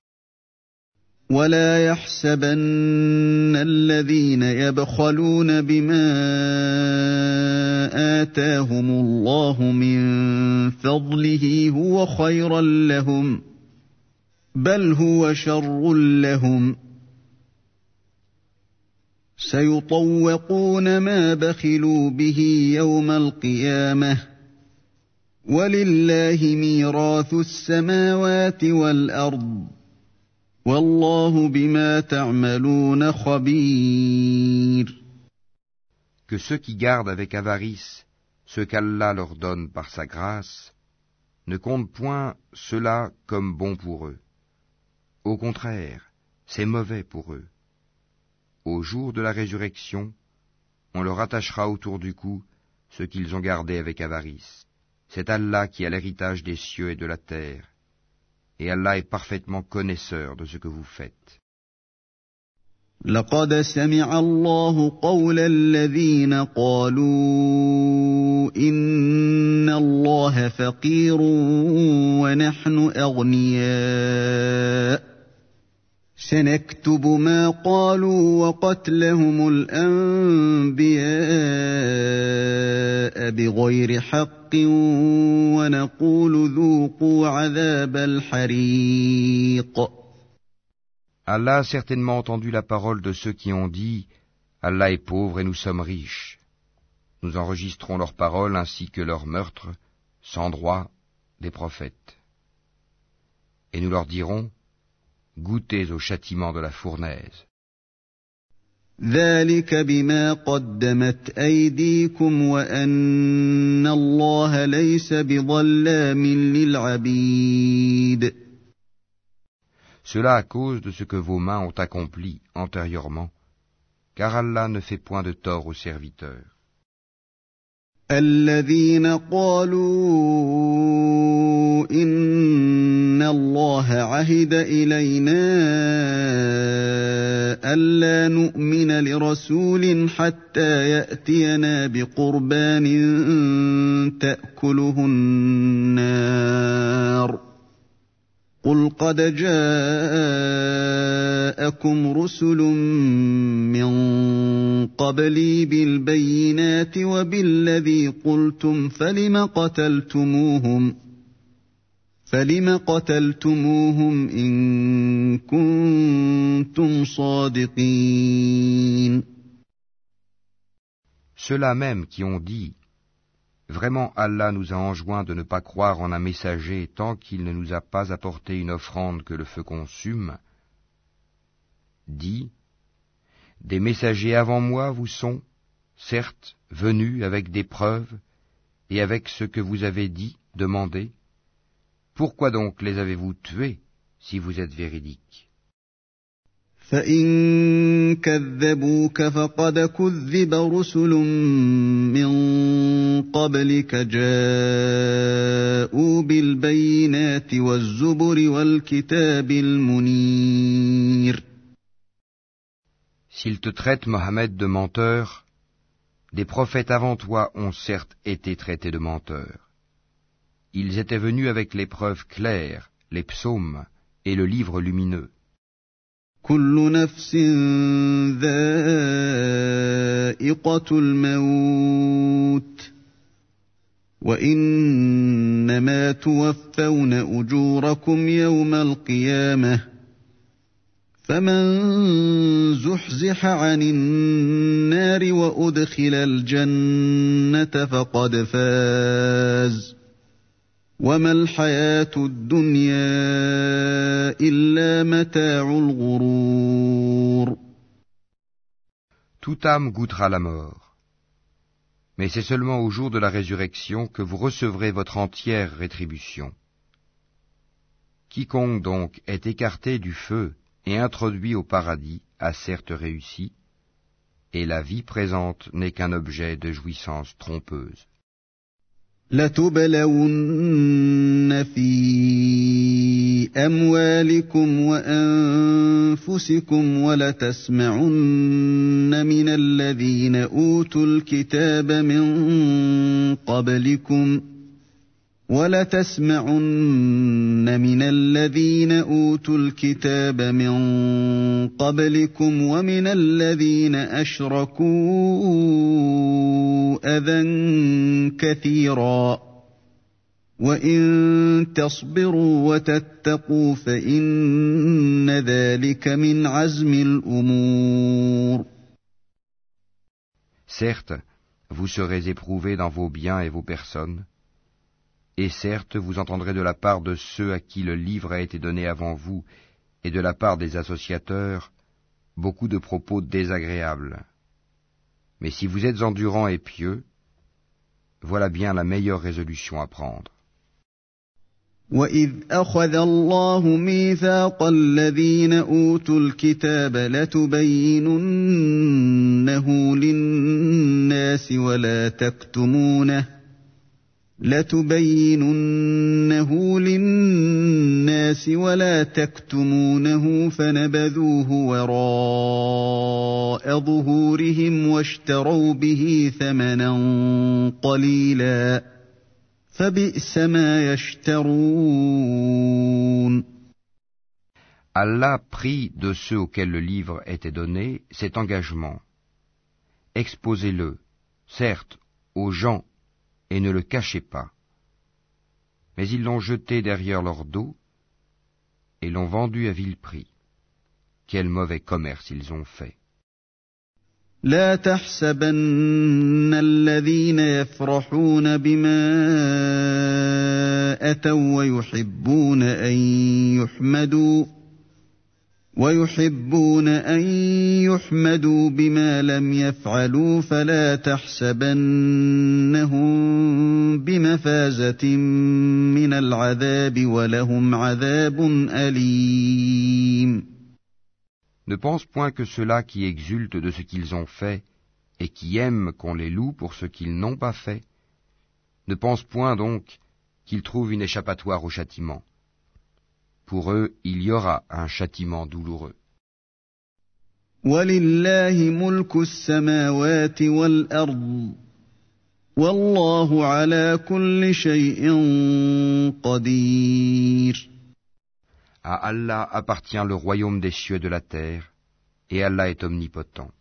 ولا يحسبن الذين يبخلون بما آتاهم الله من فضله هو خيرا لهم بل هو شر لهم سيطوقون ما بخلوا به يوم القيامة ولله ميراث السماوات والأرض والله بما تعملون خبير. Que ceux qui gardent avec avarice ce qu'Allah leur donne par sa grâce ne comptent point cela comme bon pour eux. Au contraire, c'est mauvais pour eux. Au jour de la résurrection, on leur attachera autour du cou ce qu'ils ont gardé avec avarice. C'est Allah qui a l'héritage des cieux et de la terre, et Allah est parfaitement connaisseur de ce que vous faites. لقد سمع الله قول الذين قالوا إن الله فقير ونحن أغنياء سنكتب ما قالوا وقتلهم الأنبياء بغير حق ونقول ذوقوا عذاب الحريق. Allah a certainement entendu la parole de ceux qui ont dit « Allah est pauvre et nous sommes riches ». Nous enregistrons leurs paroles ainsi que leurs meurtres, sans droit, des prophètes. Et nous leur dirons « Goûtez au châtiment de la fournaise ». ذلك بما قدمت أيديكم وأن الله ليس بظلام للعبيد. Cela à cause de ce que vos mains ont accompli antérieurement, car Allah ne fait point de tort aux serviteurs. الذين قالوا إن الله عهد إلينا ألا نؤمن لرسول حتى يأتينا بقربان تأكله النار قل قد جاءكم رسل من قبلي بالبينات وبالذي قلتم فلم قتلتموهم إن كنتم صادقين. Ceux-là même qui ont dit « Vraiment Allah nous a enjoint de ne pas croire en un messager tant qu'il ne nous a pas apporté une offrande que le feu consume » dit « Des messagers avant moi vous sont, certes, venus avec des preuves et avec ce que vous avez dit, demandé. Pourquoi donc les avez-vous tués si vous êtes véridique. فإن كذبوك فقد كذب رسل من قبلك جاءوا بالبينات والزبر والكتاب المنير. S'ils te traitent, Mohammed, de menteur, des prophètes avant toi ont certes été traités de menteurs. Ils étaient venus avec les preuves claires, les psaumes et le livre lumineux. كل نفس ذائقة الموت وإنما توفون أجوركم يوم القيامة فمن زحزح عن النار وأدخل الجنة فقد فاز وما الحياة الدنيا إلا متاع الغرور. Toute âme goûtera la mort. Mais c'est seulement au jour de la résurrection que vous recevrez votre entière rétribution. Quiconque donc est écarté du feu et introduit au paradis a certes réussi, et la vie présente n'est qu'un objet de jouissance trompeuse. لتبلون في أموالكم وأنفسكم ولتسمعن من الذين أوتوا الكتاب من قبلكم ومن الذين أشركوا أذى كثيرا وإن تصبروا وتتقوا فإن ذلك من عزم الأمور. Certes, vous serez éprouvés dans vos biens et vos personnes, et certes, vous entendrez de la part de ceux à qui le livre a été donné avant vous, et de la part des associateurs, beaucoup de propos désagréables. Mais si vous êtes endurants et pieux, voilà bien la meilleure résolution à prendre. وَإِذْ أَخَذَ اللَّهُ مِيثَاقَ الَّذِينَ أُوتُوا الْكِتَابَ لَتُبَيِّنُنَّهُ لِلنَّاسِ وَلَا تَكْتُمُونَهُ فَنَبَذُوهُ وَرَاءَ ظُهُورِهِمْ وَاشْتَرَوْا بِهِ ثَمَنًا قَلِيلًا فَبِئْسَ مَا يَشْتَرُونَ. Allah prit de ceux auxquels le livre était donné cet engagement. Exposez-le, certes, aux gens, et ne le cachez pas. Mais ils l'ont jeté derrière leur dos et l'ont vendu à vil prix. Quel mauvais commerce ils ont fait. لا تحسبن الذين يفرحون بما أتوا ويحبون أن يحمدوا بما لم يفعلوا فلا تحسبنهم بمفازة من العذاب ولهم عذاب أليم. Ne pense point que ceux-là qui exultent de ce qu'ils ont fait et qui aiment qu'on les loue pour ce qu'ils n'ont pas fait, ne pense point donc qu'ils trouvent une échappatoire au châtiment. Pour eux, il y aura un châtiment douloureux. وَلِلَّهِ مُلْكُ السَّمَاوَاتِ وَالْأَرْضِ وَاللَّهُ عَلَى كُلِّ شَيْءٍ قَدِيرٌ. À Allah appartient le royaume des cieux et de la terre, et Allah est omnipotent.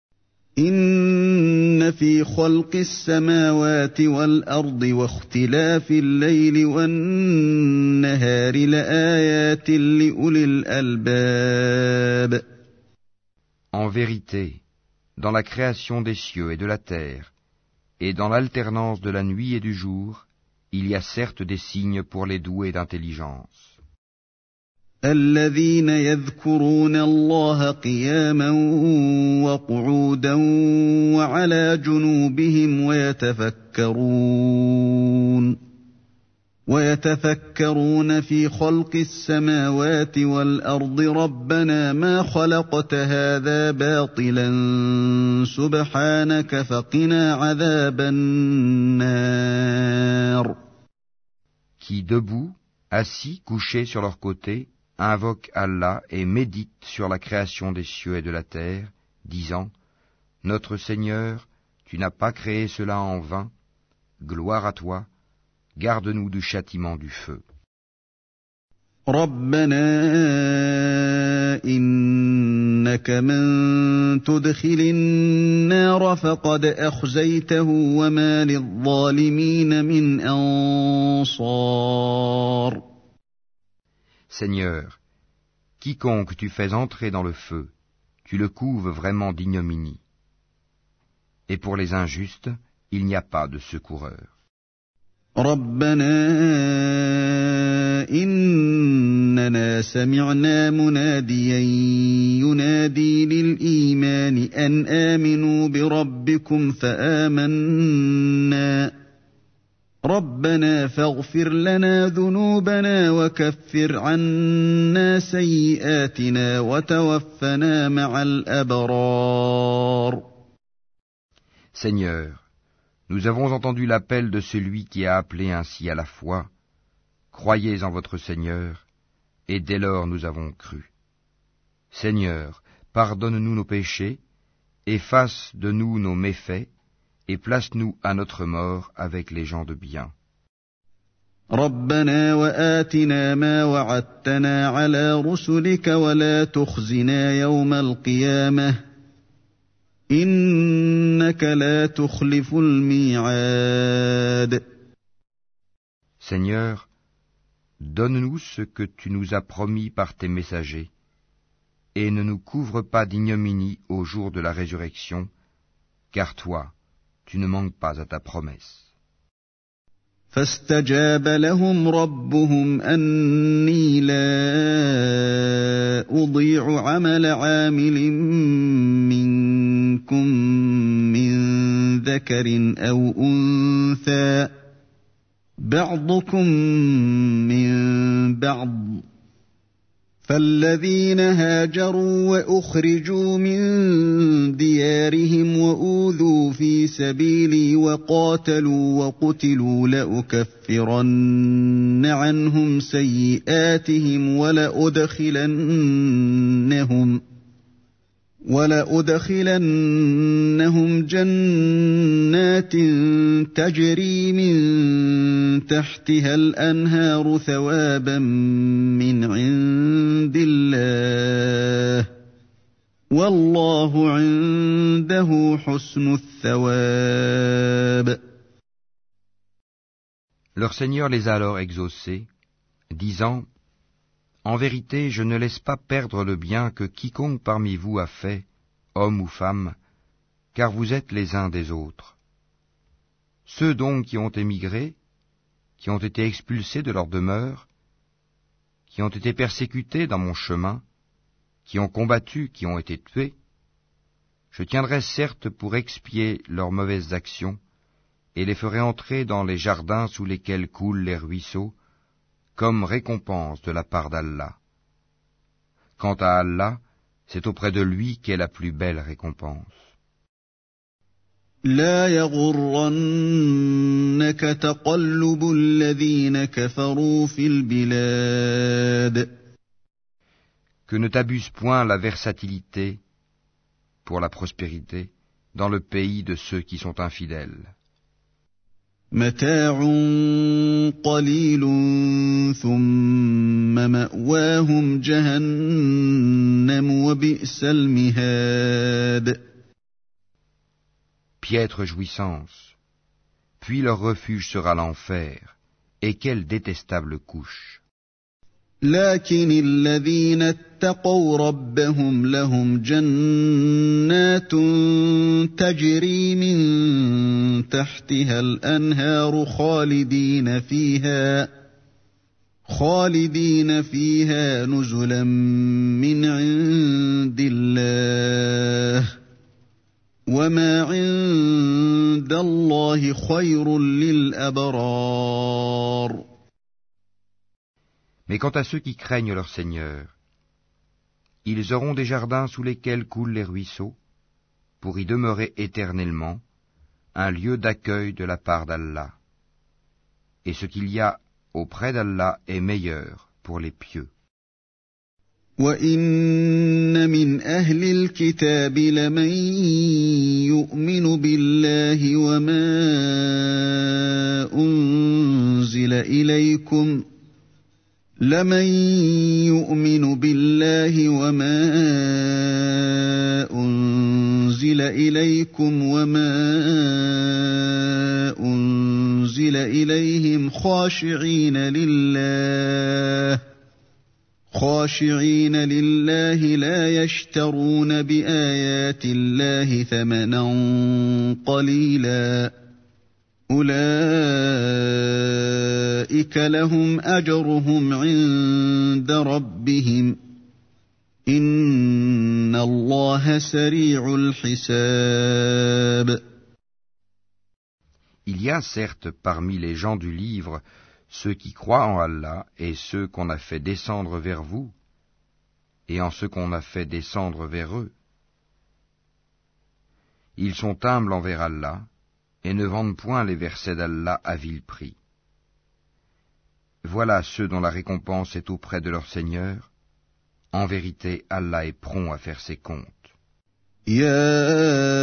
إِنَّ فِي خَلْقِ السَّمَاوَاتِ وَالْأَرْضِ وَاخْتِلَافِ اللَّيْلِ وَالنَّهَارِ لَآيَاتٍ لِأُولِي الْأَلْبَابِ. En vérité, dans la création des cieux et de la terre, et dans l'alternance de la nuit et du jour, il y a certes des signes pour les doués d'intelligence. الذين يذكرون الله قياما وقعودا وعلى جنوبهم ويتفكرون في خلق السماوات والأرض ربنا ما خلقت هذا باطلا سبحانك فقنا عذاب النار. Qui debout, assis, couchés sur leur côté, invoquent Allah et méditent sur la création des cieux et de la terre, disant « Notre Seigneur, tu n'as pas créé cela en vain, gloire à toi, garde-nous du châtiment du feu. » ربنا إنك من تدخل النار فقد أخزيته وما للظالمين من أنصار. Seigneur, quiconque tu fais entrer dans le feu, tu le couves vraiment d'ignominie. Et pour les injustes, il n'y a pas de secoureur. ربنا إننا سمعنا مناديا ينادي للإيمان أن آمنوا بربكم فآمنا ربنا فاغفر لنا ذنوبنا وكفر عنا سيئاتنا وتوفنا مع الأبرار. Seigneur, nous avons entendu l'appel de celui qui a appelé ainsi à la foi. Croyez en votre Seigneur, et dès lors nous avons cru. Seigneur, pardonne-nous nos péchés, efface de nous nos méfaits, et place-nous à notre mort avec les gens de bien. ربنا وآتنا ما وعدتنا على رسلك ولا تخزنا يوم القيامة إنك لا تخلف الميعاد. Seigneur, donne-nous ce que tu nous as promis par tes messagers, et ne nous couvre pas d'ignominie au jour de la résurrection, car toi, tu ne manques pas à ta promesse. فاستجاب لهم ربهم أني لا أضيع عمل عامل منكم من ذكر أو أنثى بعضكم من بعض فالذين هاجروا وأخرجوا من ديارهم وأوذوا في سبيلي وقاتلوا وقتلوا لأكفرن عنهم سيئاتهم ولأدخلنهم جنات تجري من تحتها الأنهار ثوابا من عند الله والله عنده حسن الثواب. Leur Seigneur les a alors exaucés, disant « En vérité, je ne laisse pas perdre le bien que quiconque parmi vous a fait, homme ou femme, car vous êtes les uns des autres. Ceux donc qui ont émigré, qui ont été expulsés de leur demeure, qui ont été persécutés dans mon chemin, qui ont combattu, qui ont été tués, je tiendrai certes pour expier leurs mauvaises actions, et les ferai entrer dans les jardins sous lesquels coulent les ruisseaux, comme récompense de la part d'Allah. Quant à Allah, c'est auprès de lui qu'est la plus belle récompense. لا يغرنك تقلب الذين كفروا في البلاد. Que ne t'abuse point la versatilité pour la prospérité dans le pays de ceux qui sont infidèles. متاع قليل ثم مأواهم جهنم وبئس المهاد. Piètre jouissance, puis leur refuge sera l'enfer, et quelle détestable couche. لكن الذين اتقوا ربهم لهم جنات تجري من تحتها الأنهار خالدين فيها نزلا من عند الله وما عند الله خير للأبرار. Mais quant à ceux qui craignent leur Seigneur, ils auront des jardins sous lesquels coulent les ruisseaux, pour y demeurer éternellement, un lieu d'accueil de la part d'Allah. Et ce qu'il y a auprès d'Allah est meilleur pour les pieux. وَإِنَّ مِنْ أَهْلِ الْكِتَابِ لَمَن يُؤْمِنُ بِاللَّهِ وَمَا أُنزِلَ إِلَيْكُمْ وَمَا أُنزِلَ إِلَيْهِمْ خاشعين لله لا يشترون بآيات الله ثمنا قليلا أولئك لهم أجرهم عند ربهم إن الله سريع الحساب. Il y a certes parmi les gens du livre ceux qui croient en Allah et ceux qu'on a fait descendre vers vous, et en ceux qu'on a fait descendre vers eux. Ils sont humbles envers Allah, et ne vendent point les versets d'Allah à vil prix. Voilà ceux dont la récompense est auprès de leur Seigneur. En vérité, Allah est prompt à faire ses comptes. يا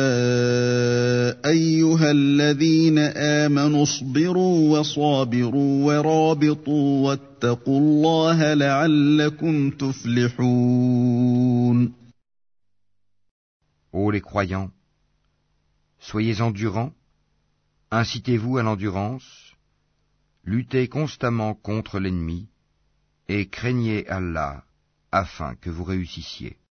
أيها الذين آمنوا اصبروا وصابروا ورابطوا واتقوا الله لعلكم تفلحون. Ô les croyants, soyez endurants, incitez-vous à l'endurance, luttez constamment contre l'ennemi et craignez Allah afin que vous réussissiez.